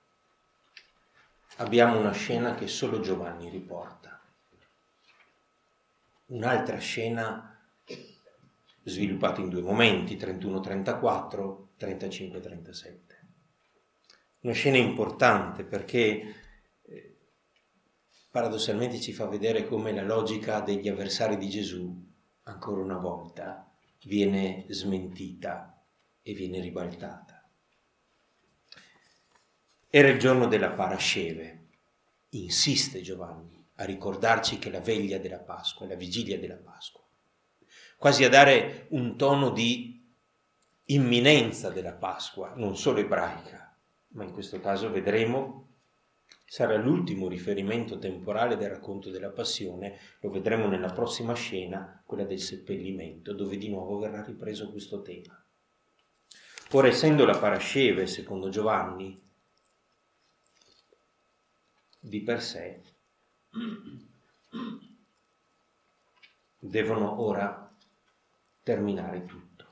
abbiamo una scena che solo Giovanni riporta, un'altra scena sviluppata in due momenti, trentuno trentaquattro, trentacinque trentasette. Una scena importante perché eh, paradossalmente ci fa vedere come la logica degli avversari di Gesù, ancora una volta, viene smentita e viene ribaltata. Era il giorno della Parasceve. Insiste Giovanni a ricordarci che la veglia della Pasqua, la vigilia della Pasqua, quasi a dare un tono di imminenza della Pasqua, non solo ebraica, ma in questo caso vedremo sarà l'ultimo riferimento temporale del racconto della Passione, lo vedremo nella prossima scena, quella del seppellimento, dove di nuovo verrà ripreso questo tema. Ora, essendo la Parasceve, secondo Giovanni, di per sé, devono ora terminare tutto.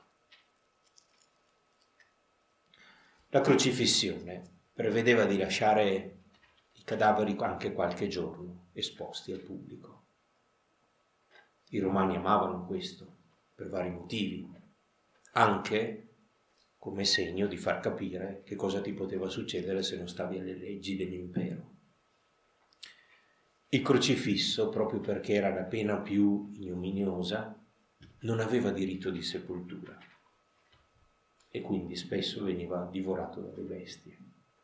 La crocifissione prevedeva di lasciare i cadaveri anche qualche giorno esposti al pubblico. I romani amavano questo per vari motivi, anche come segno di far capire che cosa ti poteva succedere se non stavi alle leggi dell'impero. Il crocifisso, proprio perché era la pena più ignominiosa, non aveva diritto di sepoltura e quindi spesso veniva divorato dalle bestie.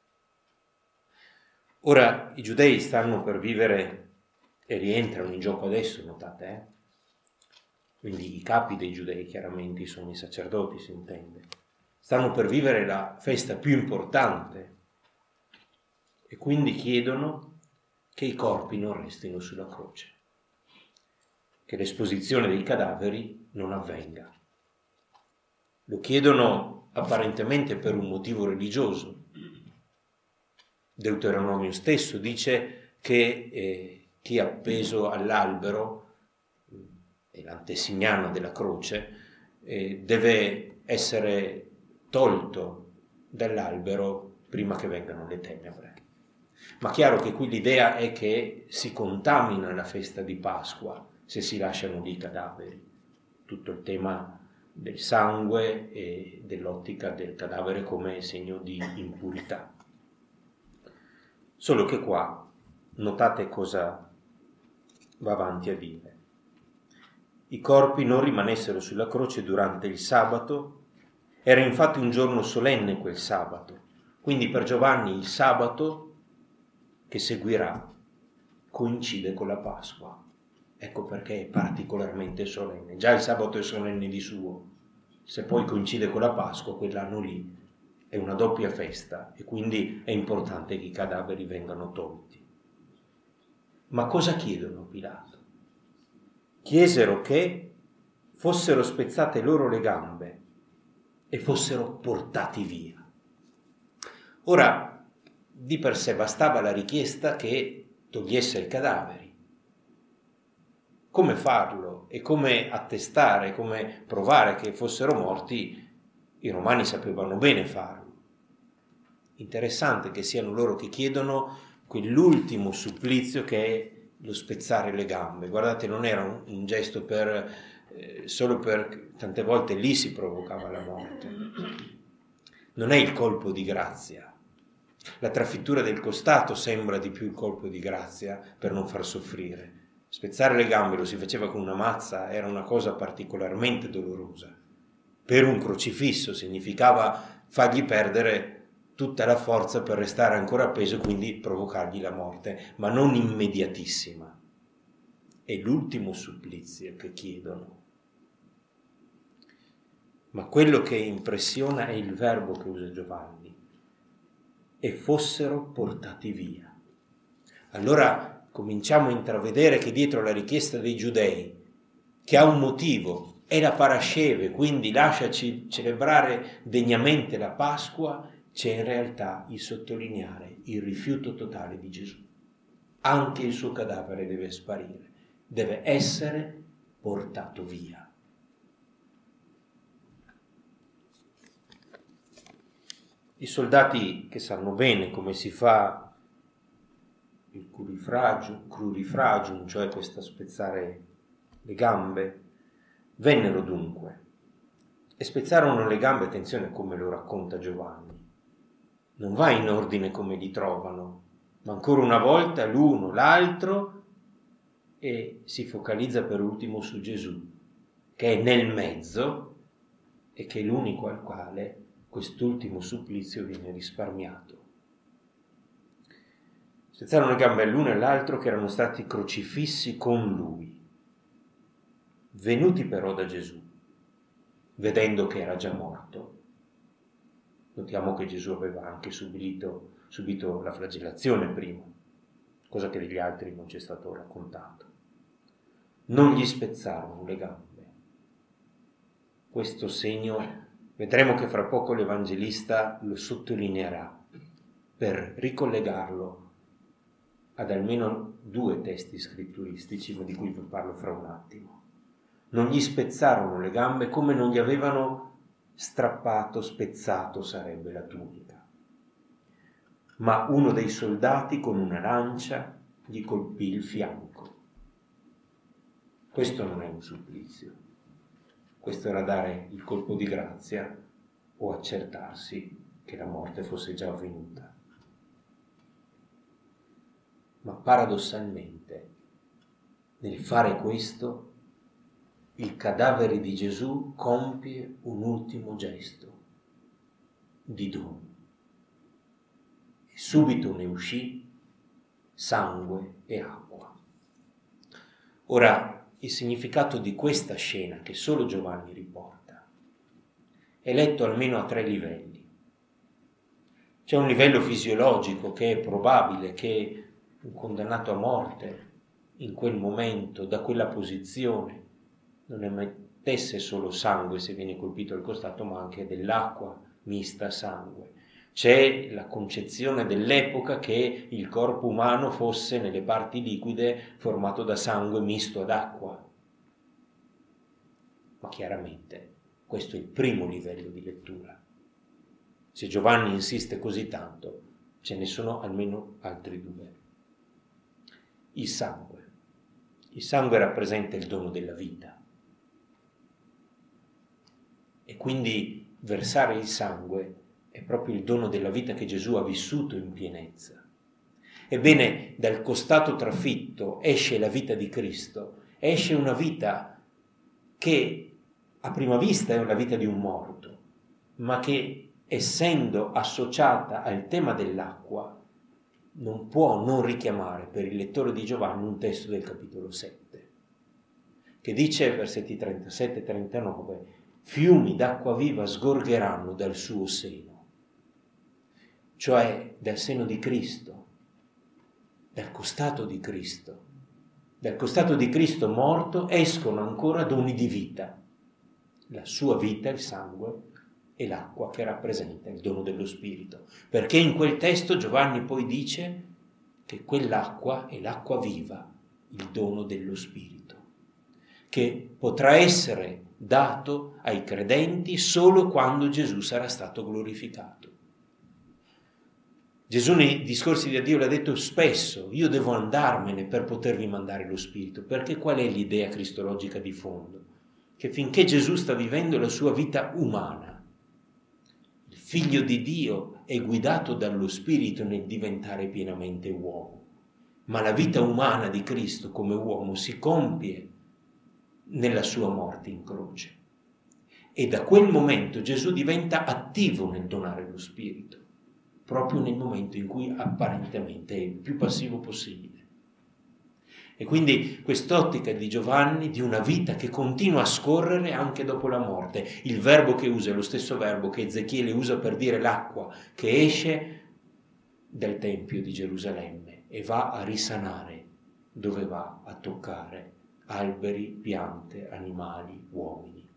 Ora i giudei stanno per vivere, e rientrano in gioco adesso, notate, eh? Quindi i capi dei giudei chiaramente sono i sacerdoti, si intende, stanno per vivere la festa più importante e quindi chiedono che i corpi non restino sulla croce, che l'esposizione dei cadaveri non avvenga. Lo chiedono apparentemente per un motivo religioso. Deuteronomio stesso dice che eh, chi è appeso all'albero, è l'antesignano della croce, eh, deve essere tolto dall'albero prima che vengano le tenebre. Ma chiaro che qui l'idea è che si contamina la festa di Pasqua se si lasciano lì i cadaveri. Tutto il tema del sangue e dell'ottica del cadavere come segno di impurità. Solo che qua notate cosa va avanti a dire. I corpi non rimanessero sulla croce durante il sabato, era infatti un giorno solenne quel sabato, quindi per Giovanni il sabato che seguirà coincide con la Pasqua. Ecco perché è particolarmente solenne. Già il sabato è solenne di suo, se poi coincide con la Pasqua, quell'anno lì è una doppia festa e quindi è importante che i cadaveri vengano tolti. Ma cosa chiedono Pilato? Chiesero che fossero spezzate loro le gambe e fossero portati via. Ora, di per sé bastava la richiesta che togliesse i cadaveri. Come farlo e come attestare, come provare che fossero morti, i romani sapevano bene farlo. Interessante che siano loro che chiedono quell'ultimo supplizio che è lo spezzare le gambe. Guardate, non era un, un gesto per eh, solo per tante volte lì si provocava la morte. Non è il colpo di grazia. La trafittura del costato sembra di più il colpo di grazia per non far soffrire. Spezzare le gambe lo si faceva con una mazza, era una cosa particolarmente dolorosa. Per un crocifisso significava fargli perdere tutta la forza per restare ancora appeso e quindi provocargli la morte, ma non immediatissima. È l'ultimo supplizio che chiedono. Ma quello che impressiona è il verbo che usa Giovanni. E fossero portati via. Allora cominciamo a intravedere che dietro la richiesta dei giudei, che ha un motivo, è la parasceve, quindi lasciaci celebrare degnamente la Pasqua, c'è in realtà il sottolineare il rifiuto totale di Gesù. Anche il suo cadavere deve sparire, deve essere portato via. I soldati che sanno bene come si fa il crurifragium, crurifragium, cioè questo spezzare le gambe, vennero dunque e spezzarono le gambe, attenzione come lo racconta Giovanni, non va in ordine come li trovano, ma ancora una volta l'uno, l'altro, e si focalizza per ultimo su Gesù, che è nel mezzo e che è l'unico al quale quest'ultimo supplizio viene risparmiato. Spezzarono le gambe all'uno e all'altro che erano stati crocifissi con lui. Venuti però da Gesù, vedendo che era già morto, notiamo che Gesù aveva anche subito, subito la flagellazione prima, cosa che degli altri non ci è stato raccontato. Non gli spezzarono le gambe. Questo segno vedremo che fra poco l'Evangelista lo sottolineerà per ricollegarlo ad almeno due testi scritturistici, ma di cui vi parlo fra un attimo. Non gli spezzarono le gambe come non gli avevano strappato, spezzato sarebbe la tunica. Ma uno dei soldati con una lancia gli colpì il fianco. Questo non è un supplizio, questo era dare il colpo di grazia o accertarsi che la morte fosse già avvenuta. Ma paradossalmente, nel fare questo, il cadavere di Gesù compie un ultimo gesto di dono. E subito ne uscì sangue e acqua. Ora, il significato di questa scena, che solo Giovanni riporta, è letto almeno a tre livelli. C'è un livello fisiologico che è probabile che un condannato a morte in quel momento, da quella posizione, non emettesse solo sangue se viene colpito al costato, ma anche dell'acqua mista a sangue. C'è la concezione dell'epoca che il corpo umano fosse nelle parti liquide formato da sangue misto ad acqua. Ma chiaramente questo è il primo livello di lettura. Se Giovanni insiste così tanto, ce ne sono almeno altri due. Il sangue. Il sangue rappresenta il dono della vita. E quindi versare il sangue è proprio il dono della vita che Gesù ha vissuto in pienezza. Ebbene, dal costato trafitto esce la vita di Cristo, esce una vita che a prima vista è una vita di un morto, ma che, essendo associata al tema dell'acqua, non può non richiamare per il lettore di Giovanni un testo del capitolo sette, che dice, versetti trentasette e trentanove, fiumi d'acqua viva sgorgeranno dal suo seno, cioè dal seno di Cristo, dal costato di Cristo. Dal costato di Cristo morto escono ancora doni di vita, la sua vita, il sangue, e l'acqua che rappresenta il dono dello Spirito. Perché in quel testo Giovanni poi dice che quell'acqua è l'acqua viva, il dono dello Spirito, che potrà essere dato ai credenti solo quando Gesù sarà stato glorificato. Gesù nei discorsi di Dio l'ha detto spesso, io devo andarmene per potervi mandare lo Spirito, perché qual è l'idea cristologica di fondo? Che finché Gesù sta vivendo la sua vita umana, il Figlio di Dio è guidato dallo Spirito nel diventare pienamente uomo, ma la vita umana di Cristo come uomo si compie nella sua morte in croce. E da quel momento Gesù diventa attivo nel donare lo Spirito, proprio nel momento in cui apparentemente è il più passivo possibile. E quindi quest'ottica di Giovanni di una vita che continua a scorrere anche dopo la morte. Il verbo che usa è lo stesso verbo che Ezechiele usa per dire l'acqua che esce dal Tempio di Gerusalemme e va a risanare dove va a toccare alberi, piante, animali, uomini.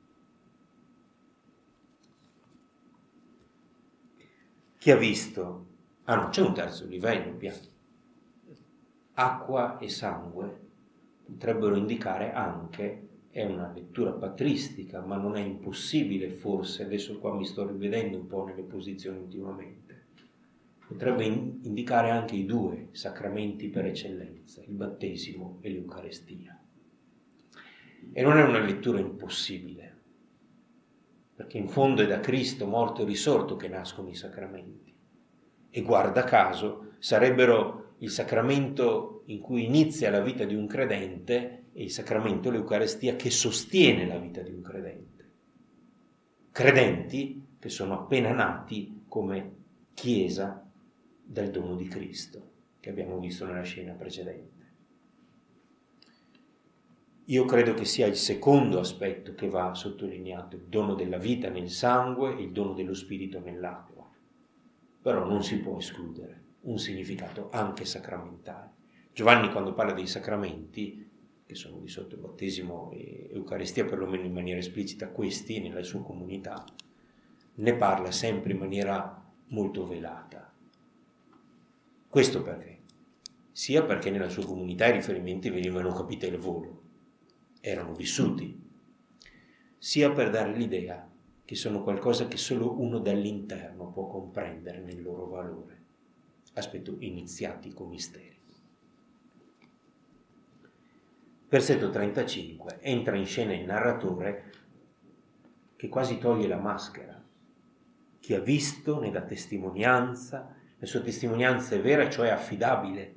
Chi ha visto? Ah no, c'è un terzo livello, piante. Acqua e sangue potrebbero indicare anche, è una lettura patristica, ma non è impossibile forse, adesso qua mi sto rivedendo un po' nelle posizioni ultimamente, potrebbe in- indicare anche i due sacramenti per eccellenza, il battesimo e l'Eucarestia. E non è una lettura impossibile, perché in fondo è da Cristo morto e risorto che nascono i sacramenti. E guarda caso, sarebbero il sacramento in cui inizia la vita di un credente e il sacramento, l'Eucarestia, che sostiene la vita di un credente. Credenti che sono appena nati come Chiesa del dono di Cristo, che abbiamo visto nella scena precedente. Io credo che sia il secondo aspetto che va sottolineato, il dono della vita nel sangue e il dono dello Spirito nell'acqua. Però non si può escludere un significato anche sacramentale. Giovanni, quando parla dei sacramenti, che sono di sotto battesimo e Eucaristia, perlomeno in maniera esplicita, questi nella sua comunità, ne parla sempre in maniera molto velata. Questo perché? Sia perché nella sua comunità i riferimenti venivano capiti al volo, erano vissuti, sia per dare l'idea che sono qualcosa che solo uno dall'interno può comprendere nel loro valore, aspetto iniziatico misteri. Versetto trentacinque, entra in scena il narratore che quasi toglie la maschera. Chi ha visto ne dà testimonianza, la sua testimonianza è vera, cioè affidabile.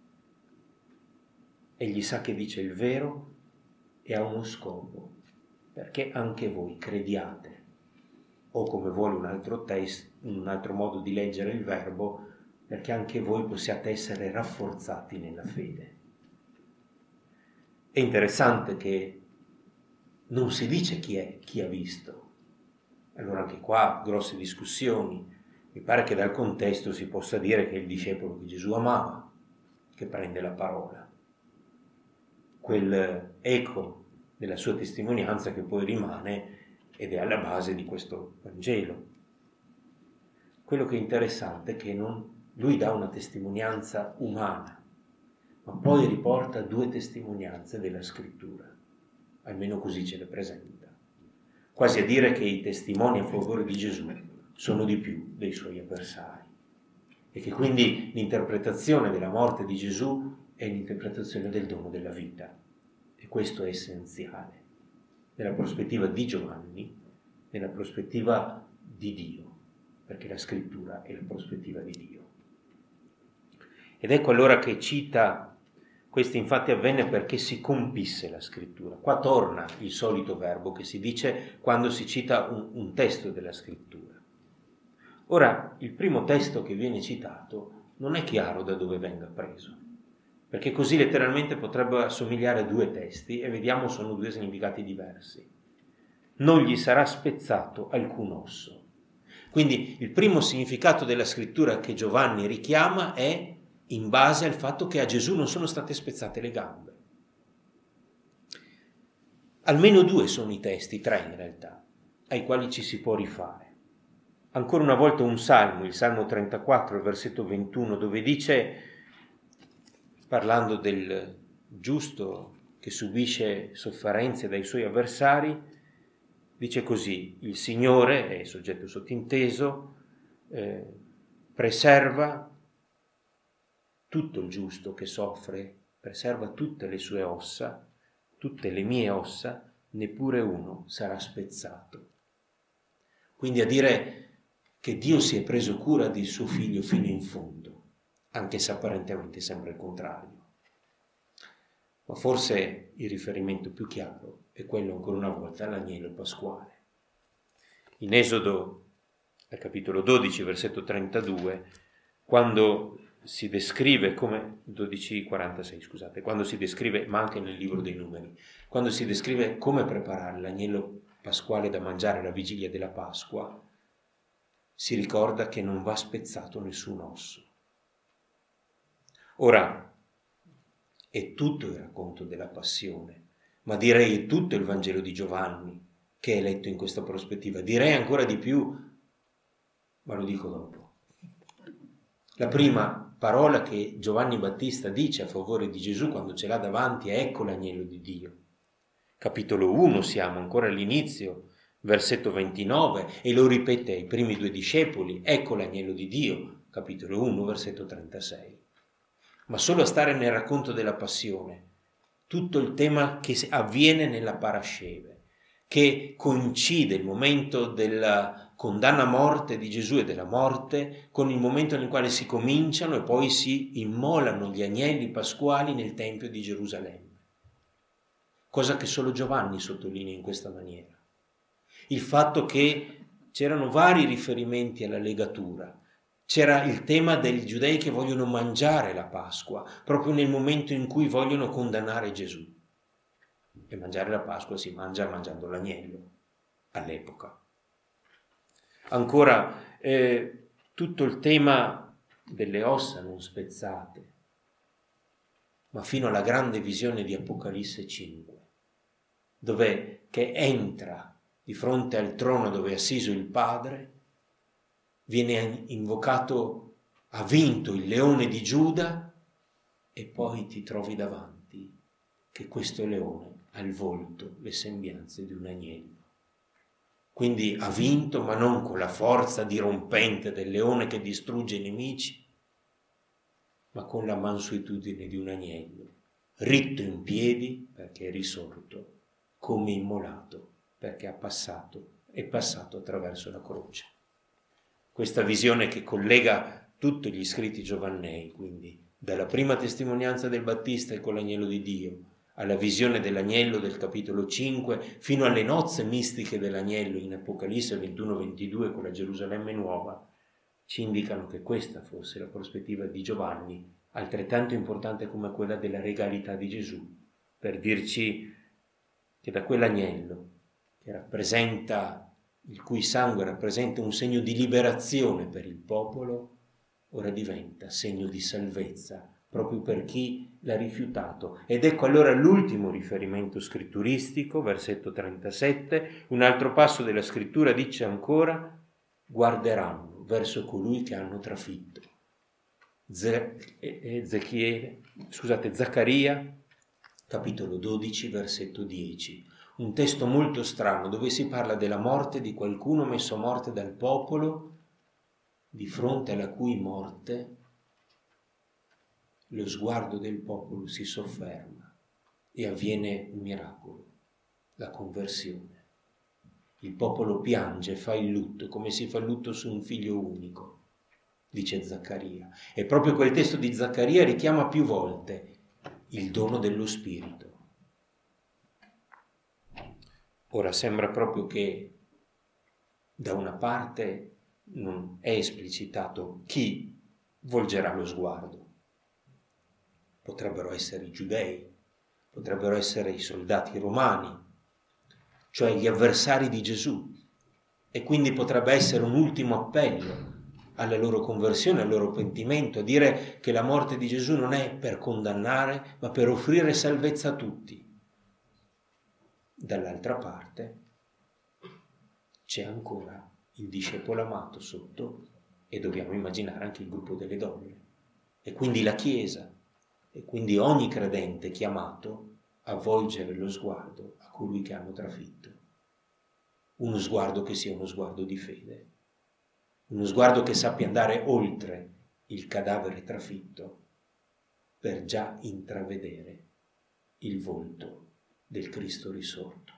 Egli sa che dice il vero e ha uno scopo, perché anche voi crediate. O come vuole un altro testo, un altro modo di leggere il verbo, perché anche voi possiate essere rafforzati nella fede. È interessante che non si dice chi è, chi ha visto. Allora anche qua grosse discussioni. Mi pare che dal contesto si possa dire che è il discepolo che Gesù amava, che prende la parola. Quel eco della sua testimonianza che poi rimane ed è alla base di questo Vangelo. Quello che è interessante è che non, lui dà una testimonianza umana, ma poi riporta due testimonianze della Scrittura, almeno così ce le presenta, quasi a dire che i testimoni a favore di Gesù sono di più dei suoi avversari e che quindi l'interpretazione della morte di Gesù è l'interpretazione del dono della vita, e questo è essenziale nella prospettiva di Giovanni, nella prospettiva di Dio, perché la Scrittura è la prospettiva di Dio. Ed ecco allora che cita, questo infatti avvenne perché si compisse la Scrittura. Qua torna il solito verbo che si dice quando si cita un, un testo della Scrittura. Ora, il primo testo che viene citato non è chiaro da dove venga preso, perché così letteralmente potrebbe assomigliare a due testi e vediamo sono due significati diversi. Non gli sarà spezzato alcun osso. Quindi il primo significato della Scrittura che Giovanni richiama è in base al fatto che a Gesù non sono state spezzate le gambe. Almeno due sono i testi, tre in realtà, ai quali ci si può rifare. Ancora una volta un salmo, il Salmo trentaquattro, il versetto ventuno, dove dice, parlando del giusto che subisce sofferenze dai suoi avversari, dice così: il Signore, è soggetto sottinteso, eh, preserva tutto il giusto che soffre, preserva tutte le sue ossa, tutte le mie ossa, neppure uno sarà spezzato. Quindi a dire che Dio si è preso cura del suo figlio fino in fondo, anche se apparentemente sembra il contrario. Ma forse il riferimento più chiaro è quello ancora una volta all'agnello pasquale. In Esodo, al capitolo dodici, versetto trentadue, quando si descrive come, dodici quarantasei scusate, quando si descrive, ma anche nel libro dei numeri, quando si descrive come preparare l'agnello pasquale da mangiare alla vigilia della Pasqua, si ricorda che non va spezzato nessun osso. Ora, è tutto il racconto della passione, ma direi tutto il Vangelo di Giovanni che è letto in questa prospettiva. Direi ancora di più, ma lo dico dopo. La prima parola che Giovanni Battista dice a favore di Gesù quando ce l'ha davanti è: ecco l'agnello di Dio. Capitolo uno, siamo ancora all'inizio, versetto ventinove, e lo ripete ai primi due discepoli: ecco l'agnello di Dio, capitolo uno, versetto trentasei. Ma solo a stare nel racconto della passione, tutto il tema che avviene nella parasceve, che coincide il momento della condanna a morte di Gesù e della morte con il momento nel quale si cominciano e poi si immolano gli agnelli pasquali nel Tempio di Gerusalemme. Cosa che solo Giovanni sottolinea in questa maniera. Il fatto che c'erano vari riferimenti alla legatura. C'era il tema dei giudei che vogliono mangiare la Pasqua, proprio nel momento in cui vogliono condannare Gesù. E mangiare la Pasqua si mangia mangiando l'agnello, all'epoca. Ancora, eh, tutto il tema delle ossa non spezzate, ma fino alla grande visione di Apocalisse cinque, dove che entra di fronte al trono dove è assiso il Padre, viene invocato: ha vinto il leone di Giuda, e poi ti trovi davanti che questo leone ha il volto, le sembianze di un agnello. Quindi ha vinto, ma non con la forza dirompente del leone che distrugge i nemici, ma con la mansuetudine di un agnello, ritto in piedi perché è risorto, come immolato perché ha passato, è passato attraverso la croce. Questa visione che collega tutti gli scritti giovannei, quindi dalla prima testimonianza del Battista con l'agnello di Dio, alla visione dell'agnello del capitolo cinque, fino alle nozze mistiche dell'agnello in Apocalisse ventuno ventidue con la Gerusalemme nuova, ci indicano che questa fosse la prospettiva di Giovanni, altrettanto importante come quella della regalità di Gesù, per dirci che da quell'agnello, che rappresenta, il cui sangue rappresenta un segno di liberazione per il popolo, ora diventa segno di salvezza proprio per chi l'ha rifiutato. Ed ecco allora l'ultimo riferimento scritturistico, versetto trentasette, un altro passo della scrittura dice ancora: guarderanno verso colui che hanno trafitto. Ezechiele, scusate, Zaccaria, capitolo dodici, versetto dieci. Un testo molto strano dove si parla della morte di qualcuno messo a morte dal popolo, di fronte alla cui morte lo sguardo del popolo si sofferma e avviene un miracolo, la conversione. Il popolo piange, fa il lutto, come si fa il lutto su un figlio unico, dice Zaccaria. E proprio quel testo di Zaccaria richiama più volte il dono dello Spirito. Ora sembra proprio che da una parte non è esplicitato chi volgerà lo sguardo. Potrebbero essere i giudei, potrebbero essere i soldati romani, cioè gli avversari di Gesù, e quindi potrebbe essere un ultimo appello alla loro conversione, al loro pentimento, a dire che la morte di Gesù non è per condannare, ma per offrire salvezza a tutti. Dall'altra parte c'è ancora il discepolo amato sotto, e dobbiamo immaginare anche il gruppo delle donne, e quindi la Chiesa, e quindi ogni credente chiamato a volgere lo sguardo a colui che hanno trafitto. Uno sguardo che sia uno sguardo di fede, uno sguardo che sappia andare oltre il cadavere trafitto per già intravedere il volto del Cristo risorto.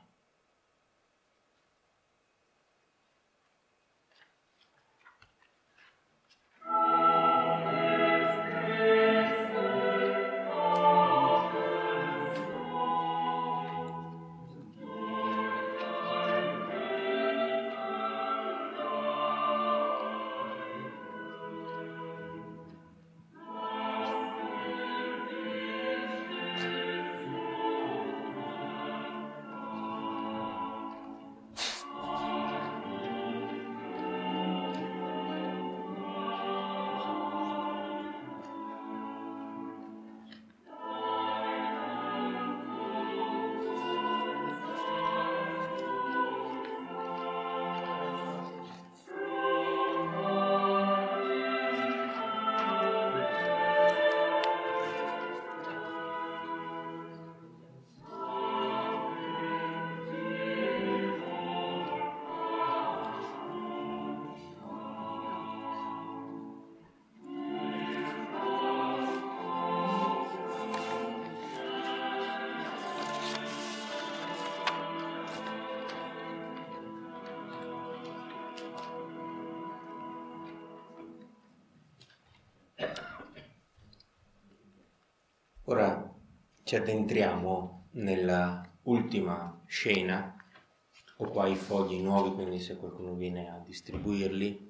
Ora ci addentriamo nella ultima scena. Ho qua i fogli nuovi, quindi se qualcuno viene a distribuirli,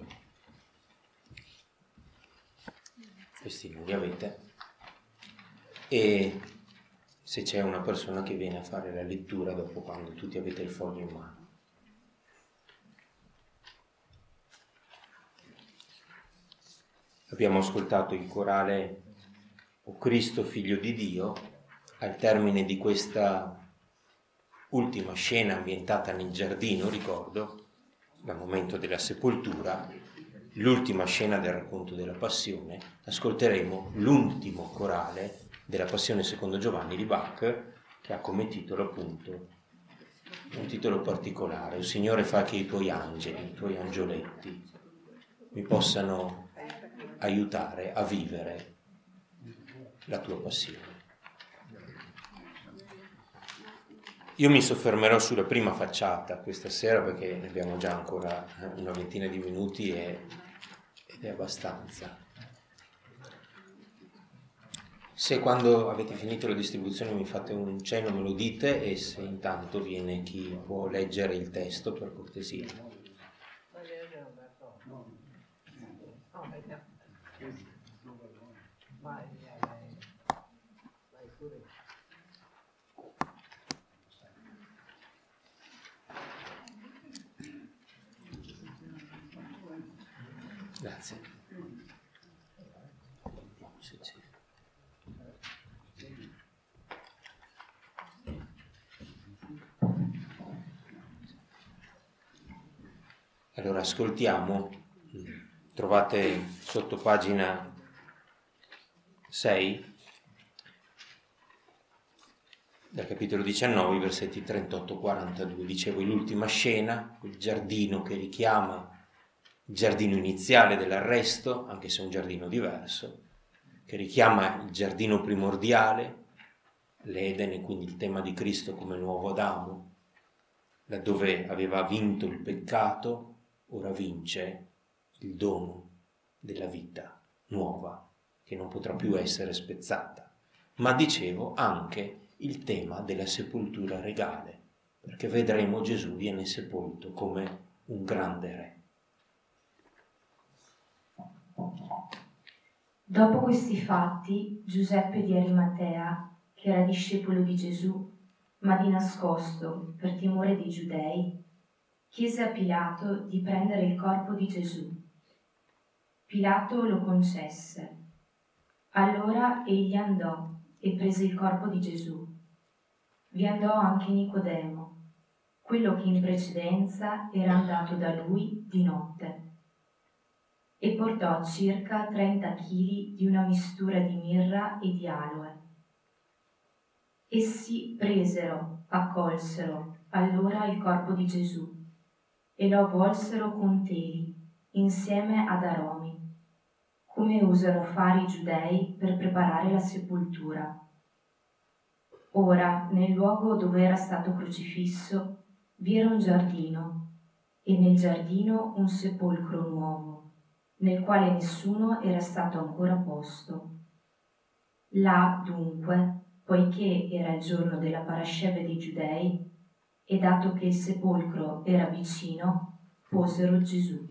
questi non li avete, e se c'è una persona che viene a fare la lettura dopo, quando tutti avete il foglio in mano. Abbiamo ascoltato il corale O Cristo Figlio di Dio. Al termine di questa ultima scena ambientata nel giardino, ricordo, dal momento della sepoltura, l'ultima scena del racconto della Passione, ascolteremo l'ultimo corale della Passione secondo Giovanni di Bach, che ha come titolo appunto un titolo particolare: O Signore, fa che i tuoi angeli, i tuoi angioletti mi possano aiutare a vivere la tua passione. Io mi soffermerò sulla prima facciata questa sera, perché ne abbiamo già ancora una ventina di minuti e, ed è abbastanza. Se quando avete finito la distribuzione mi fate un cenno me lo dite, e se intanto viene chi può leggere il testo, per cortesia. Grazie. Allora ascoltiamo, trovate sotto pagina sei, dal capitolo diciannove, versetti trentotto quarantadue. Dicevo, l'ultima scena, il giardino che richiama il giardino iniziale dell'arresto, anche se è un giardino diverso, che richiama il giardino primordiale, l'Eden, e quindi il tema di Cristo come nuovo Adamo, laddove aveva vinto il peccato, ora vince il dono della vita nuova, che non potrà più essere spezzata. Ma dicevo anche il tema della sepoltura regale, perché vedremo Gesù viene sepolto come un grande re. Dopo questi fatti, Giuseppe di Arimatea, che era discepolo di Gesù, ma di nascosto per timore dei giudei, chiese a Pilato di prendere il corpo di Gesù. Pilato lo concesse. Allora egli andò e prese il corpo di Gesù. Vi andò anche Nicodemo, quello che in precedenza era andato da lui di notte, e portò circa trenta chili di una mistura di mirra e di aloe. Essi presero, accolsero allora il corpo di Gesù e lo avvolsero con teli insieme ad aromi, come usano fare i giudei per preparare la sepoltura. Ora, nel luogo dove era stato crocifisso, vi era un giardino, e nel giardino un sepolcro nuovo, nel quale nessuno era stato ancora posto. Là, dunque, poiché era il giorno della parasceve dei Giudei, e dato che il sepolcro era vicino, posero Gesù.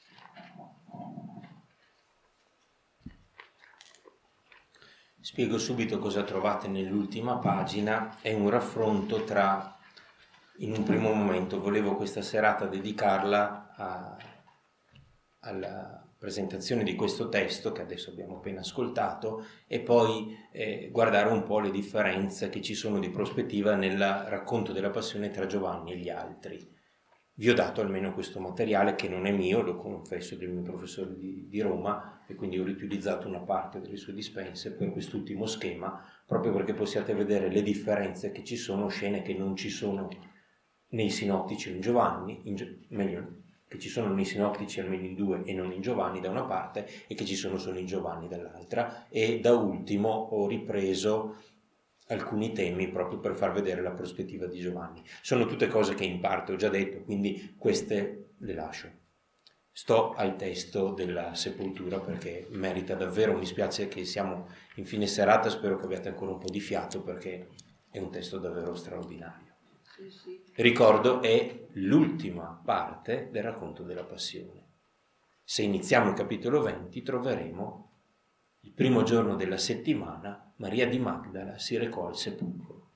Spiego subito cosa trovate nell'ultima pagina. È un raffronto tra, in un primo momento, volevo questa serata dedicarla a, alla presentazione di questo testo che adesso abbiamo appena ascoltato, e poi eh, guardare un po' le differenze che ci sono di prospettiva nel racconto della passione tra Giovanni e gli altri. Vi ho dato almeno questo materiale, che non è mio, lo confesso, del mio professore di, di Roma, e quindi ho riutilizzato una parte delle sue dispense per quest'ultimo schema, proprio perché possiate vedere le differenze che ci sono, scene che non ci sono nei sinottici o in Giovanni, in, meglio, che ci sono nei sinottici almeno in due e non in Giovanni da una parte, e che ci sono solo in Giovanni dall'altra. E da ultimo ho ripreso alcuni temi proprio per far vedere la prospettiva di Giovanni. Sono tutte cose che in parte ho già detto, quindi queste le lascio. Sto al testo della sepoltura perché merita davvero, mi spiace che siamo in fine serata, spero che abbiate ancora un po' di fiato perché è un testo davvero straordinario. Sì, sì. Ricordo, è l'ultima parte del racconto della Passione. Se iniziamo il capitolo venti troveremo il primo giorno della settimana Maria di Magdala si recò al sepolcro.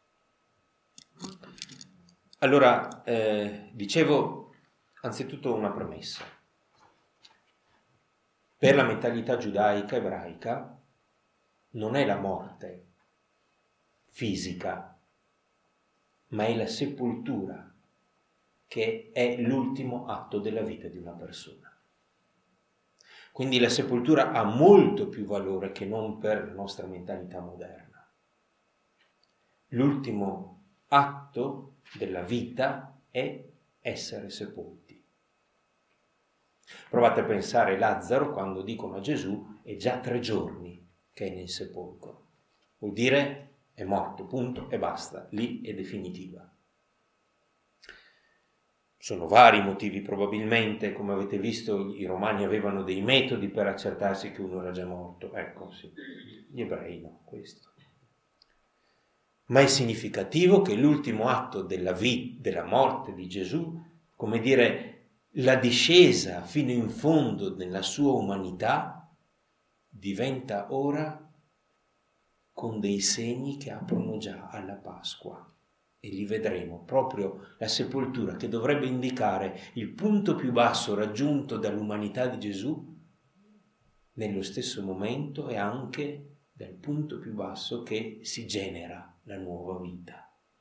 Allora, eh, dicevo anzitutto una premessa. Per la mentalità giudaica, ebraica, non è la morte fisica, ma è la sepoltura che è l'ultimo atto della vita di una persona. Quindi la sepoltura ha molto più valore che non per la nostra mentalità moderna. L'ultimo atto della vita è essere sepolti. Provate a pensare Lazzaro quando dicono a Gesù è già tre giorni che è nel sepolcro. Vuol dire è morto, punto e basta, lì è definitiva. Sono vari motivi probabilmente, come avete visto i romani avevano dei metodi per accertarsi che uno era già morto, ecco sì, gli ebrei no, questo. Ma è significativo che l'ultimo atto della vita, della morte di Gesù, come dire, la discesa fino in fondo nella sua umanità, diventa ora con dei segni che aprono già alla Pasqua. E li vedremo, proprio la sepoltura che dovrebbe indicare il punto più basso raggiunto dall'umanità di Gesù, nello stesso momento è anche dal punto più basso che si genera la nuova vita.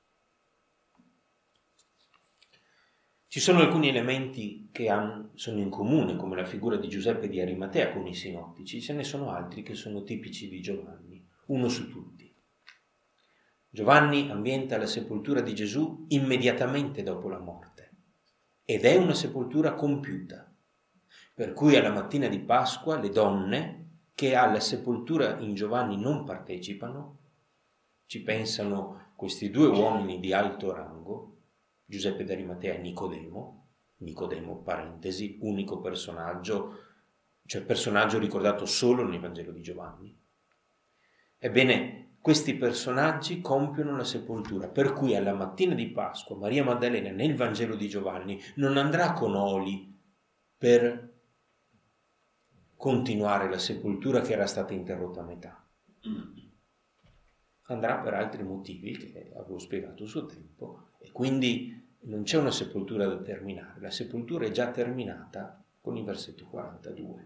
Ci sono alcuni elementi che hanno, sono in comune, come la figura di Giuseppe di Arimatea con i sinottici, ce ne sono altri che sono tipici di Giovanni, uno su tutti. Giovanni ambienta la sepoltura di Gesù immediatamente dopo la morte ed è una sepoltura compiuta, per cui alla mattina di Pasqua le donne che alla sepoltura in Giovanni non partecipano, ci pensano questi due uomini di alto rango, Giuseppe d'Arimatea e Nicodemo, Nicodemo, parentesi, unico personaggio, cioè personaggio ricordato solo nel Vangelo di Giovanni. Ebbene, questi personaggi compiono la sepoltura, per cui alla mattina di Pasqua Maria Maddalena nel Vangelo di Giovanni non andrà con oli per continuare la sepoltura che era stata interrotta a metà. Andrà per altri motivi che avevo spiegato a suo tempo e quindi non c'è una sepoltura da terminare, la sepoltura è già terminata con il versetto quarantadue.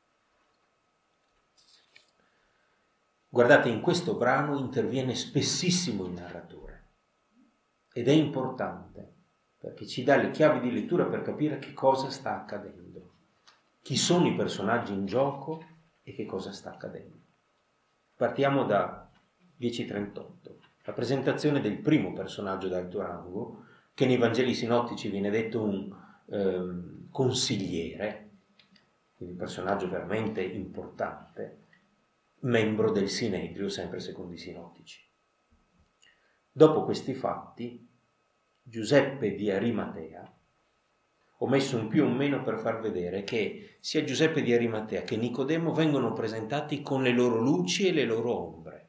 Guardate, in questo brano interviene spessissimo il narratore ed è importante perché ci dà le chiavi di lettura per capire che cosa sta accadendo, chi sono i personaggi in gioco e che cosa sta accadendo. Partiamo da dieci e trentotto, la presentazione del primo personaggio d'alto rango, che nei Vangeli sinottici viene detto un eh, consigliere, quindi un personaggio veramente importante, membro del Sinedrio, sempre secondo i sinottici. Dopo questi fatti, Giuseppe di Arimatea, ho messo un più o un meno per far vedere che sia Giuseppe di Arimatea che Nicodemo vengono presentati con le loro luci e le loro ombre,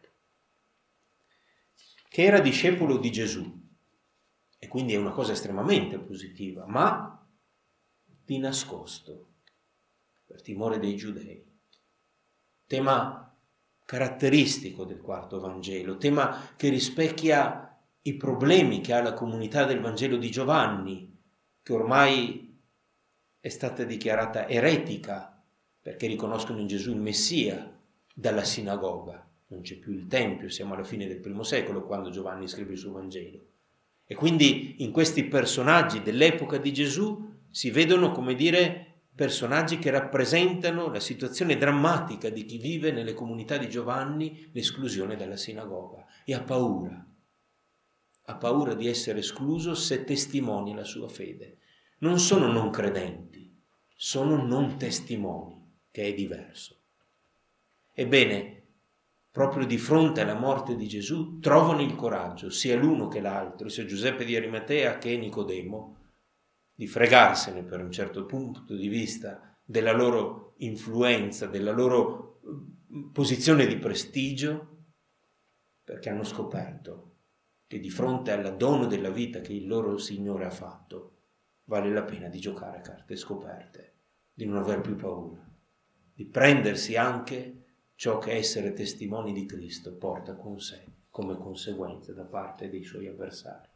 che era discepolo di Gesù, e quindi è una cosa estremamente positiva, ma di nascosto, per timore dei giudei. Tema caratteristico del quarto Vangelo, tema che rispecchia i problemi che ha la comunità del Vangelo di Giovanni, che ormai è stata dichiarata eretica perché riconoscono in Gesù il Messia dalla sinagoga. Non c'è più il Tempio, siamo alla fine del primo secolo quando Giovanni scrive il suo Vangelo. E quindi in questi personaggi dell'epoca di Gesù si vedono, come dire, personaggi che rappresentano la situazione drammatica di chi vive nelle comunità di Giovanni l'esclusione dalla sinagoga e ha paura, ha paura di essere escluso se testimonia la sua fede. Non sono non credenti, sono non testimoni, che è diverso. Ebbene, proprio di fronte alla morte di Gesù trovano il coraggio, sia l'uno che l'altro, sia Giuseppe di Arimatea che Nicodemo, di fregarsene per un certo punto di vista della loro influenza, della loro posizione di prestigio, perché hanno scoperto che di fronte alla dono della vita che il loro Signore ha fatto, vale la pena di giocare a carte scoperte, di non aver più paura, di prendersi anche ciò che essere testimoni di Cristo porta con sé come conseguenza da parte dei suoi avversari.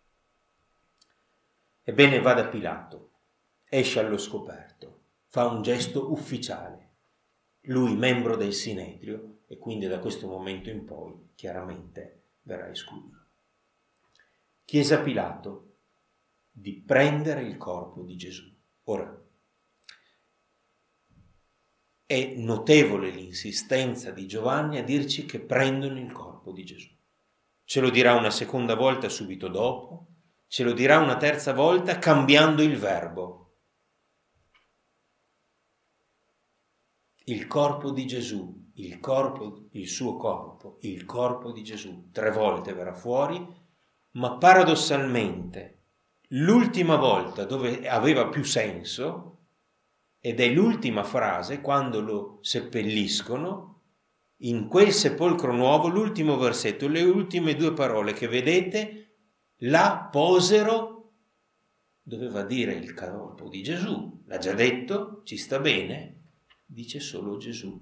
Ebbene, va da Pilato, esce allo scoperto, fa un gesto ufficiale, lui membro del Sinedrio, e quindi da questo momento in poi chiaramente verrà escluso. Chiese a Pilato di prendere il corpo di Gesù. Ora, è notevole l'insistenza di Giovanni a dirci che prendono il corpo di Gesù. Ce lo dirà una seconda volta subito dopo, ce lo dirà una terza volta cambiando il verbo. Il corpo di Gesù, il corpo, il suo corpo, il corpo di Gesù, tre volte verrà fuori, ma paradossalmente l'ultima volta dove aveva più senso, ed è l'ultima frase, quando lo seppelliscono, in quel sepolcro nuovo, l'ultimo versetto, le ultime due parole che vedete, la posero, doveva dire il corpo di Gesù, l'ha già detto, ci sta bene, dice solo Gesù.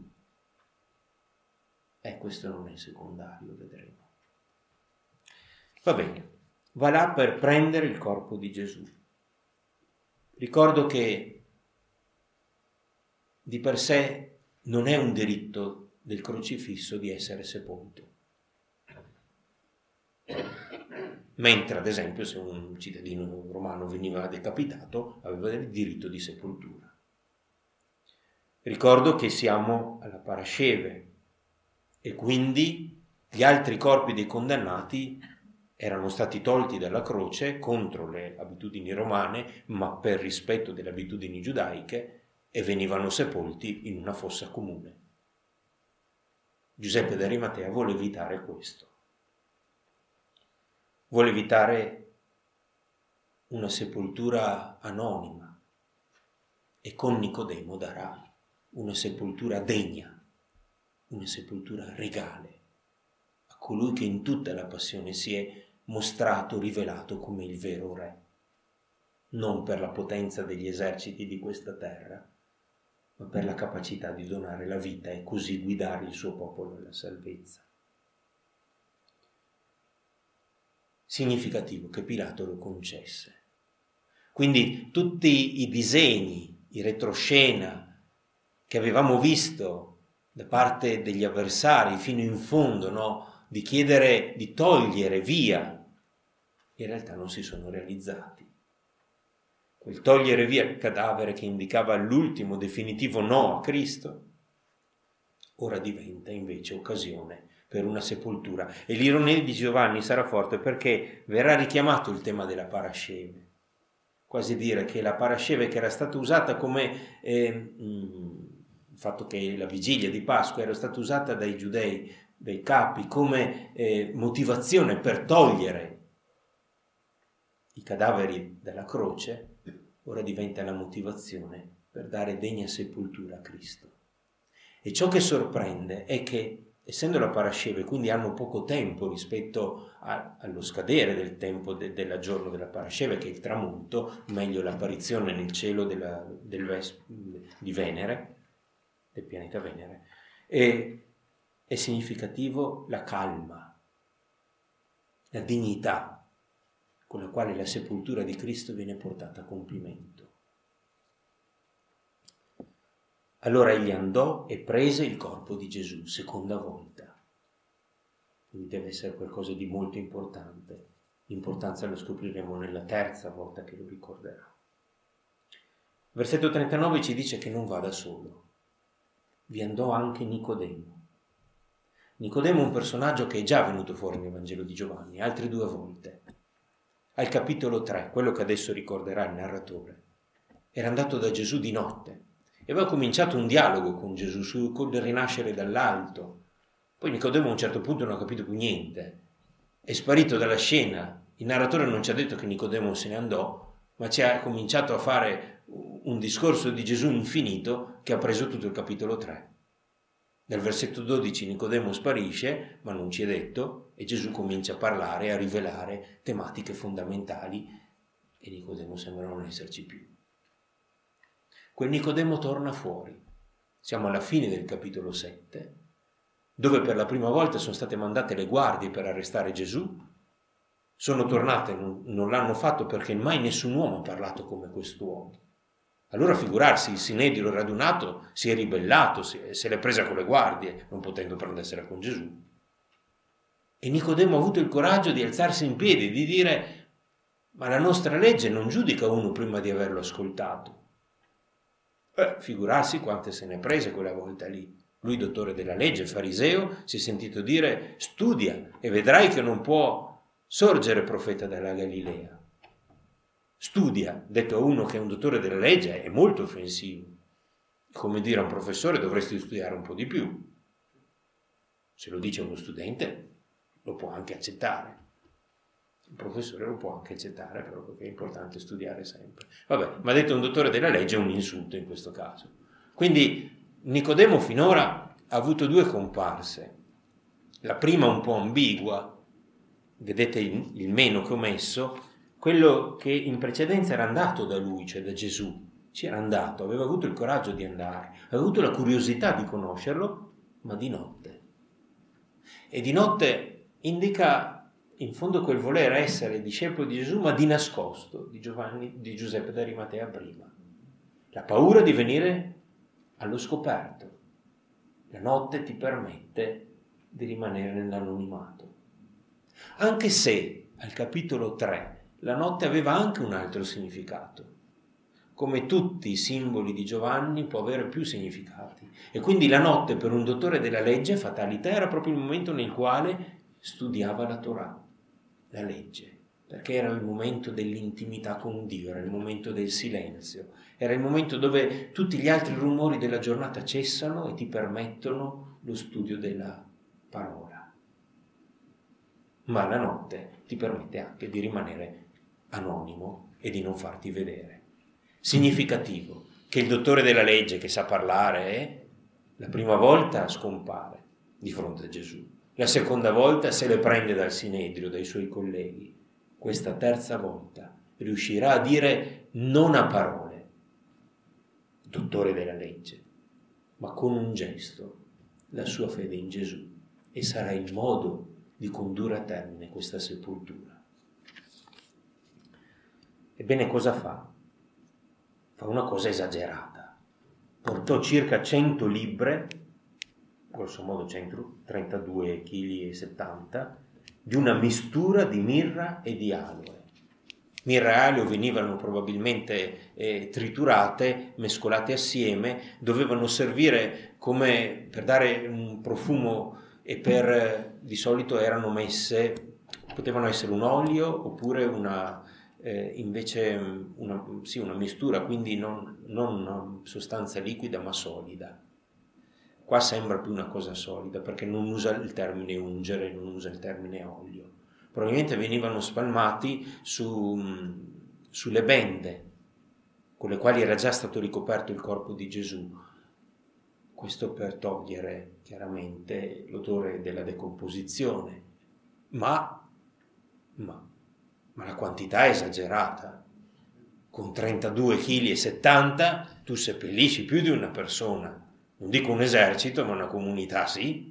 E eh, questo non è secondario, vedremo. Va bene, va là per prendere il corpo di Gesù. Ricordo che di per sé non è un diritto del crocifisso di essere sepolto. Mentre, ad esempio, se un cittadino romano veniva decapitato, aveva il diritto di sepoltura. Ricordo che siamo alla Parasceve e quindi gli altri corpi dei condannati erano stati tolti dalla croce contro le abitudini romane, ma per rispetto delle abitudini giudaiche, e venivano sepolti in una fossa comune. Giuseppe d'Arimatea vuole evitare questo. Vuole evitare una sepoltura anonima e con Nicodemo darà una sepoltura degna, una sepoltura regale a colui che in tutta la passione si è mostrato, rivelato come il vero re, non per la potenza degli eserciti di questa terra, ma per la capacità di donare la vita e così guidare il suo popolo alla salvezza. Significativo che Pilato lo concesse. Quindi tutti i disegni, i retroscena che avevamo visto da parte degli avversari fino in fondo, no? Di chiedere di togliere via, in realtà non si sono realizzati. Quel togliere via il cadavere che indicava l'ultimo definitivo no a Cristo, ora diventa invece occasione per una sepoltura. E l'ironia di Giovanni sarà forte perché verrà richiamato il tema della Parasceve, quasi dire che la Parasceve, che era stata usata come eh, mh, il fatto che la vigilia di Pasqua era stata usata dai giudei, dai capi, come eh, motivazione per togliere i cadaveri dalla croce, ora diventa la motivazione per dare degna sepoltura a Cristo. E ciò che sorprende è che, essendo la Parasceve, quindi hanno poco tempo rispetto a, allo scadere del tempo de, del giorno della Parasceve, che è il tramonto, meglio l'apparizione nel cielo della, del Ves, di Venere, del pianeta Venere, e è significativo la calma, la dignità con la quale la sepoltura di Cristo viene portata a compimento. Allora egli andò e prese il corpo di Gesù, seconda volta. Quindi deve essere qualcosa di molto importante. L'importanza lo scopriremo nella terza volta che lo ricorderà. Versetto trentanove ci dice che non va da solo. Vi andò anche Nicodemo. Nicodemo è un personaggio che è già venuto fuori nel Vangelo di Giovanni, altre due volte. Al capitolo tre, quello che adesso ricorderà il narratore, era andato da Gesù di notte e aveva cominciato un dialogo con Gesù sul rinascere dall'alto. Poi Nicodemo a un certo punto non ha capito più niente, è sparito dalla scena. Il narratore non ci ha detto che Nicodemo se ne andò, ma ci ha cominciato a fare un discorso di Gesù infinito che ha preso tutto il capitolo tre. Nel versetto dodici Nicodemo sparisce, ma non ci è detto, e Gesù comincia a parlare, a rivelare tematiche fondamentali, e Nicodemo sembra non esserci più. Quel Nicodemo torna fuori. Siamo alla fine del capitolo sette, dove per la prima volta sono state mandate le guardie per arrestare Gesù. Sono tornate, non, non l'hanno fatto perché mai nessun uomo ha parlato come quest'uomo. Allora figurarsi, il Sinedrio radunato si è ribellato, se l'è presa con le guardie, non potendo prendersela con Gesù. E Nicodemo ha avuto il coraggio di alzarsi in piedi, di dire: ma la nostra legge non giudica uno prima di averlo ascoltato. Eh, figurarsi quante se ne prese quella volta lì. Lui, dottore della legge, fariseo, si è sentito dire: studia e vedrai che non può sorgere profeta dalla Galilea. Studia, detto a uno che è un dottore della legge, è molto offensivo. Come dire a un professore: dovresti studiare un po' di più. Se lo dice uno studente, lo può anche accettare. Il professore lo può anche accettare, però, perché è importante studiare sempre. Vabbè, ma detto un dottore della legge è un insulto in questo caso. Quindi Nicodemo finora ha avuto due comparse. La prima un po' ambigua, vedete il, il meno che ho messo, quello che in precedenza era andato da lui, cioè da Gesù. Ci era andato, aveva avuto il coraggio di andare, aveva avuto la curiosità di conoscerlo, ma di notte. E di notte indica in fondo quel voler essere discepolo di Gesù, ma di nascosto, di Giovanni, di Giuseppe d'Arimatea prima. La paura di venire allo scoperto. La notte ti permette di rimanere nell'anonimato. Anche se al capitolo tre la notte aveva anche un altro significato. Come tutti i simboli di Giovanni può avere più significati. E quindi la notte per un dottore della legge, fatalità, era proprio il momento nel quale studiava la Torah, la legge, perché era il momento dell'intimità con Dio, era il momento del silenzio, era il momento dove tutti gli altri rumori della giornata cessano e ti permettono lo studio della parola. Ma la notte ti permette anche di rimanere anonimo e di non farti vedere. Significativo che il dottore della legge che sa parlare eh, la prima volta scompare di fronte a Gesù, la seconda volta se le prende dal Sinedrio, dai suoi colleghi, questa terza volta riuscirà a dire non a parole, dottore della legge, ma con un gesto la sua fede in Gesù, e sarà il modo di condurre a termine questa sepoltura. Ebbene, cosa fa? Fa una cosa esagerata. Portò circa cento libbre, grosso modo centotrentadue virgola settanta chili, di una mistura di mirra e di aloe. Mirra e aloe venivano probabilmente eh, triturate, mescolate assieme, dovevano servire come per dare un profumo, e per di solito erano messe, potevano essere un olio oppure una eh, invece una, sì, una mistura, quindi non, non una sostanza liquida ma solida. Qua sembra più una cosa solida perché non usa il termine ungere, non usa il termine olio. Probabilmente venivano spalmati su, sulle bende con le quali era già stato ricoperto il corpo di Gesù. Questo per togliere chiaramente l'odore della decomposizione, ma, ma, ma la quantità è esagerata. Con trentadue virgola settanta chili tu seppellisci più di una persona, non dico un esercito, ma una comunità sì.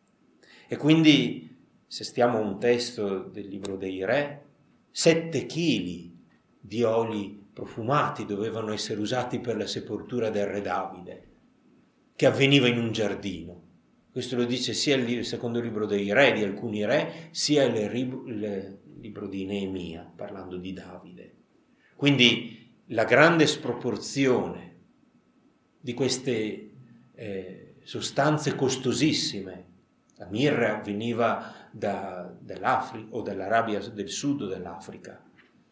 E quindi, se stiamo a un testo del libro dei Re, sette chili di oli profumati dovevano essere usati per la sepoltura del re Davide, che avveniva in un giardino. Questo lo dice sia il secondo libro dei Re, di alcuni re, sia il, il libro di Neemia, parlando di Davide. Quindi la grande sproporzione di queste eh, sostanze costosissime. La mirra veniva da, dall'Africa o dall'Arabia del Sud o dell'Africa,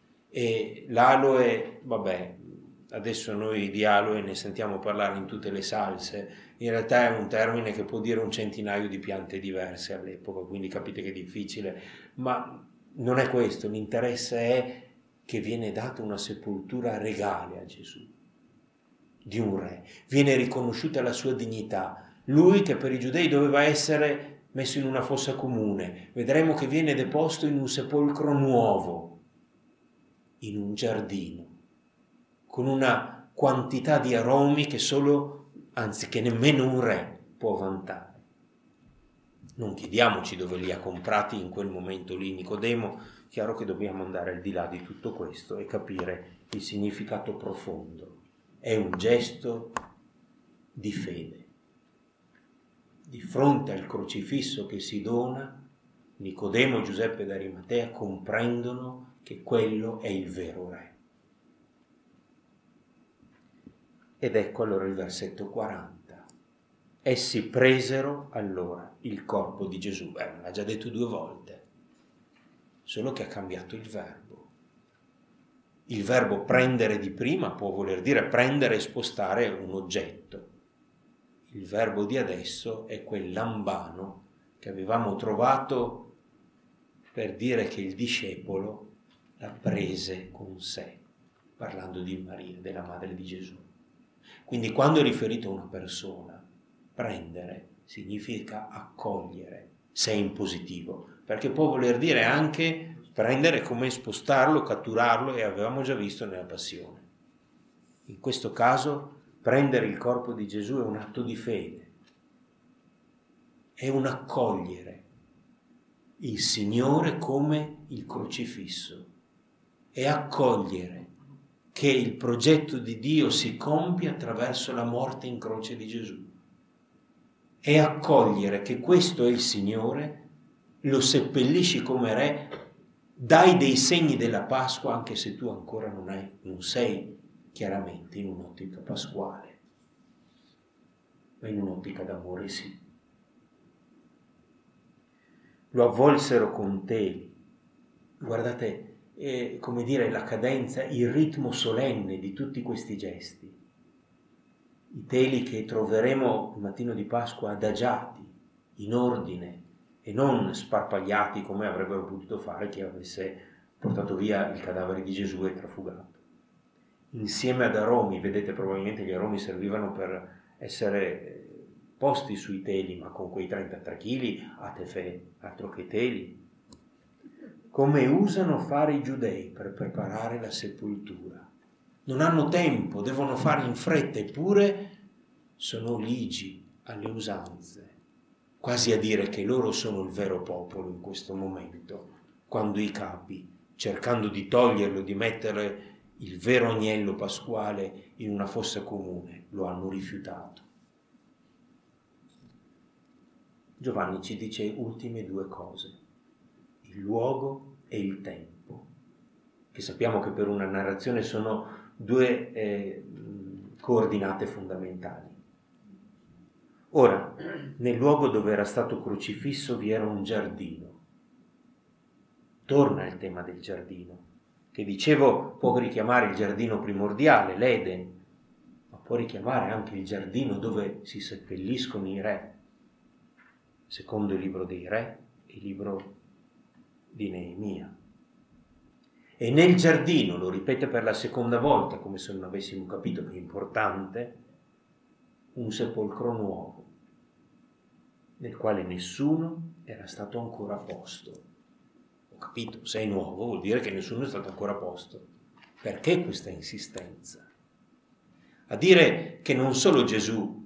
e l'aloe, vabbè, adesso noi di aloe ne sentiamo parlare in tutte le salse, in realtà è un termine che può dire un centinaio di piante diverse all'epoca, quindi capite che è difficile, ma non è questo, l'interesse è che viene data una sepoltura regale a Gesù, di un re. Viene riconosciuta la sua dignità. Lui che per i giudei doveva essere messo in una fossa comune, vedremo che viene deposto in un sepolcro nuovo, in un giardino, con una quantità di aromi che solo, anzi che nemmeno un re può vantare. Non chiediamoci dove li ha comprati in quel momento lì Nicodemo. Chiaro che dobbiamo andare al di là di tutto questo e capire il significato profondo. È un gesto di fede. Di fronte al crocifisso che si dona, Nicodemo e Giuseppe d'Arimatea comprendono che quello è il vero re. Ed ecco allora il versetto quaranta. Essi presero allora il corpo di Gesù. Beh, me l'ha già detto due volte. Solo che ha cambiato il verbo. Il verbo prendere di prima può voler dire prendere e spostare un oggetto. Il verbo di adesso è quel lambano che avevamo trovato per dire che il discepolo la prese con sé, parlando di Maria, della madre di Gesù. Quindi quando è riferito a una persona, prendere significa accogliere, se in positivo, perché può voler dire anche prendere come spostarlo, catturarlo, e avevamo già visto nella passione. In questo caso prendere il corpo di Gesù è un atto di fede, è un accogliere il Signore come il crocifisso, è accogliere che il progetto di Dio si compie attraverso la morte in croce di Gesù, è accogliere che questo è il Signore, lo seppellisci come re, dai dei segni della Pasqua anche se tu ancora non, hai, non sei chiaramente in un'ottica pasquale, ma in un'ottica d'amore sì. Lo avvolsero con teli. Guardate, eh, come dire, la cadenza, il ritmo solenne di tutti questi gesti. I teli che troveremo il mattino di Pasqua adagiati, in ordine, e non sparpagliati come avrebbero potuto fare chi avesse portato via il cadavere di Gesù e trafugato. Insieme ad aromi, vedete, probabilmente gli aromi servivano per essere posti sui teli, ma con quei trentatré chili a tefè, altro che teli, come usano fare i giudei per preparare la sepoltura. Non hanno tempo, devono fare in fretta, eppure sono ligi alle usanze, quasi a dire che loro sono il vero popolo in questo momento, quando i capi, cercando di toglierlo, di mettere il vero agnello pasquale in una fossa comune, lo hanno rifiutato. Giovanni ci dice ultime due cose, il luogo e il tempo, che sappiamo che per una narrazione sono due eh, coordinate fondamentali. Ora, nel luogo dove era stato crocifisso vi era un giardino. Torna il tema del giardino, che dicevo può richiamare il giardino primordiale, l'Eden, ma può richiamare anche il giardino dove si seppelliscono i re, secondo il libro dei re e il libro di Neemia. E nel giardino, lo ripete per la seconda volta, come se non avessimo capito che è importante, un sepolcro nuovo, nel quale nessuno era stato ancora posto. Ho capito, se è nuovo vuol dire che nessuno è stato ancora posto. Perché questa insistenza? A dire che non solo Gesù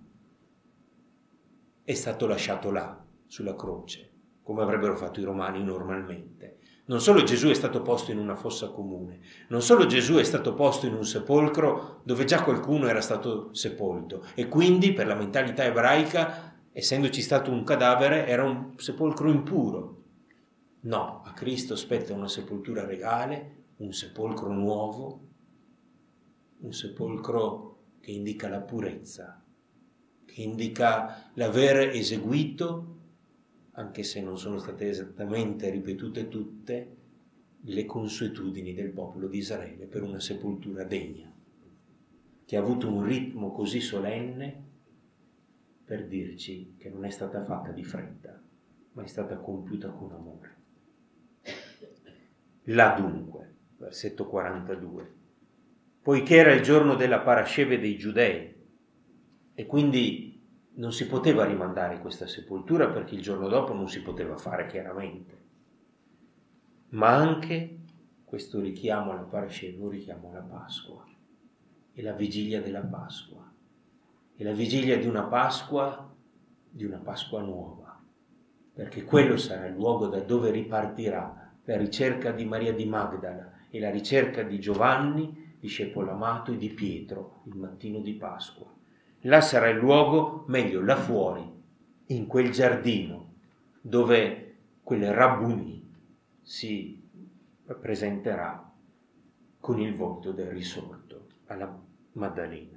è stato lasciato là, sulla croce, come avrebbero fatto i romani normalmente. Non solo Gesù è stato posto in una fossa comune, non solo Gesù è stato posto in un sepolcro dove già qualcuno era stato sepolto e quindi per la mentalità ebraica, essendoci stato un cadavere, era un sepolcro impuro. No, a Cristo spetta una sepoltura regale, un sepolcro nuovo, un sepolcro che indica la purezza, che indica l'aver eseguito, anche se non sono state esattamente ripetute tutte, le consuetudini del popolo di Israele per una sepoltura degna, che ha avuto un ritmo così solenne per dirci che non è stata fatta di fretta, ma è stata compiuta con amore. Là dunque, versetto quarantadue. Poiché era il giorno della parasceve dei Giudei e quindi non si poteva rimandare questa sepoltura perché il giorno dopo non si poteva fare chiaramente, ma anche questo richiamo alla parasceve, un richiamo alla Pasqua e la vigilia della Pasqua e la vigilia di una Pasqua, di una Pasqua nuova, perché quello sarà il luogo da dove ripartirà la ricerca di Maria di Magdala e la ricerca di Giovanni, discepolo amato, e di Pietro il mattino di Pasqua. Là sarà il luogo, meglio là fuori, in quel giardino dove quel Rabbuni si presenterà con il volto del risorto alla Maddalena.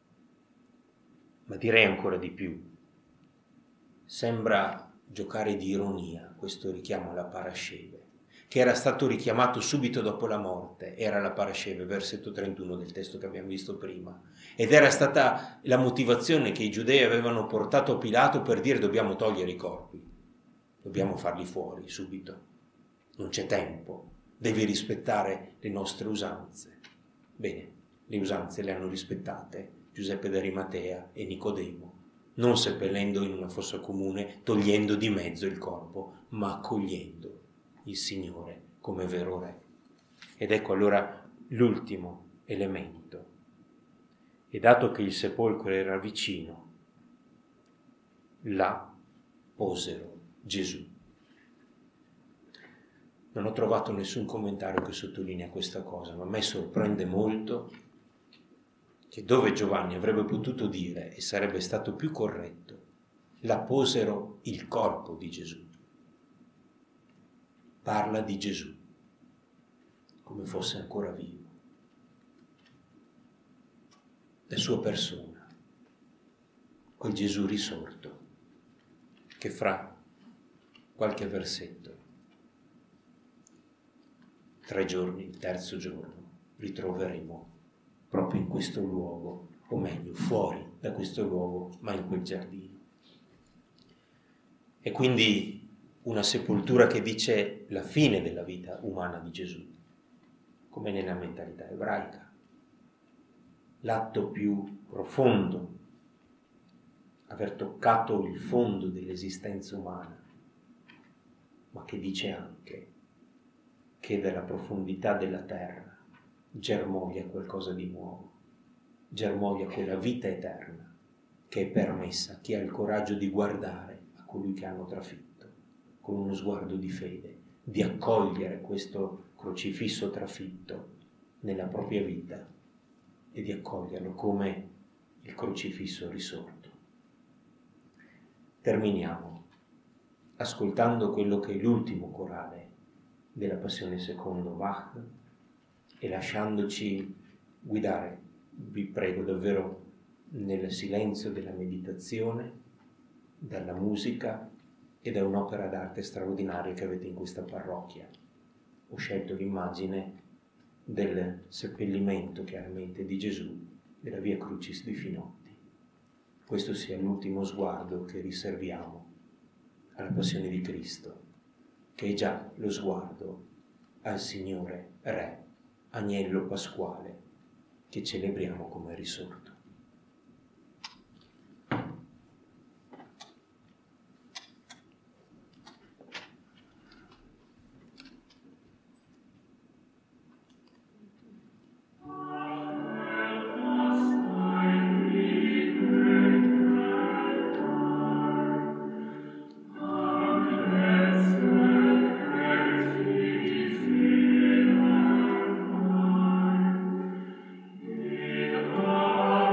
Ma direi ancora di più, sembra giocare di ironia questo richiamo alla parasceve, che era stato richiamato subito dopo la morte, era la parasceve, versetto trentuno del testo che abbiamo visto prima, ed era stata la motivazione che i giudei avevano portato a Pilato per dire dobbiamo togliere i corpi, dobbiamo farli fuori subito, non c'è tempo, devi rispettare le nostre usanze. Bene, le usanze le hanno rispettate Giuseppe d'Arimatea e Nicodemo, non seppellendo in una fossa comune, togliendo di mezzo il corpo, ma accogliendo il Signore come vero Re. Ed ecco allora l'ultimo elemento. E dato che il sepolcro era vicino, là posero Gesù. Non ho trovato nessun commentario che sottolinea questa cosa, ma a me sorprende molto che dove Giovanni avrebbe potuto dire, e sarebbe stato più corretto, là posero il corpo di Gesù. Parla di Gesù, come fosse ancora vivo, la sua persona, quel Gesù risorto, che fra qualche versetto, tre giorni, il terzo giorno, ritroveremo proprio in questo luogo, o meglio, fuori da questo luogo, ma in quel giardino. E quindi una sepoltura che dice la fine della vita umana di Gesù, come nella mentalità ebraica, l'atto più profondo, aver toccato il fondo dell'esistenza umana, ma che dice anche che dalla profondità della terra germoglia qualcosa di nuovo, germoglia quella vita eterna che è permessa a chi ha il coraggio di guardare a colui che hanno trafitto con uno sguardo di fede, di accogliere questo crocifisso trafitto nella propria vita e di accoglierlo come il crocifisso risorto. Terminiamo ascoltando quello che è l'ultimo corale della Passione secondo Bach e lasciandoci guidare, vi prego davvero, nel silenzio della meditazione, dalla musica e da un'opera d'arte straordinaria che avete in questa parrocchia. Ho scelto l'immagine del seppellimento chiaramente di Gesù della Via Crucis di Finotti. Questo sia l'ultimo sguardo che riserviamo alla Passione di Cristo, che è già lo sguardo al Signore Re, Agnello Pasquale, che celebriamo come risorto. Oh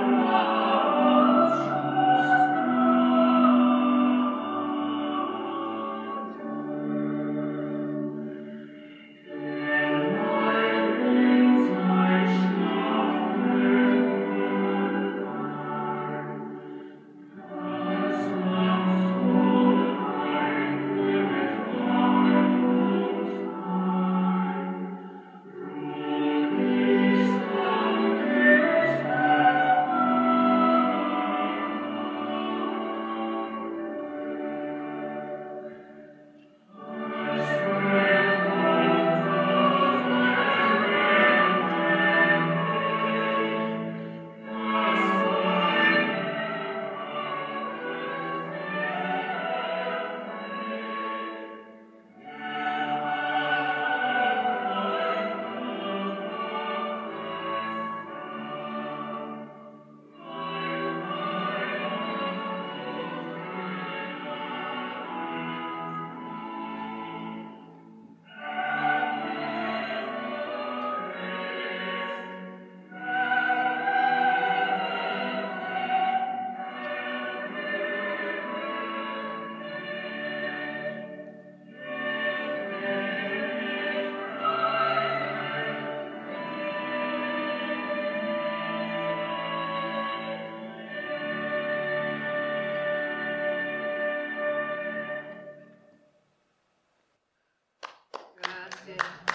Grazie.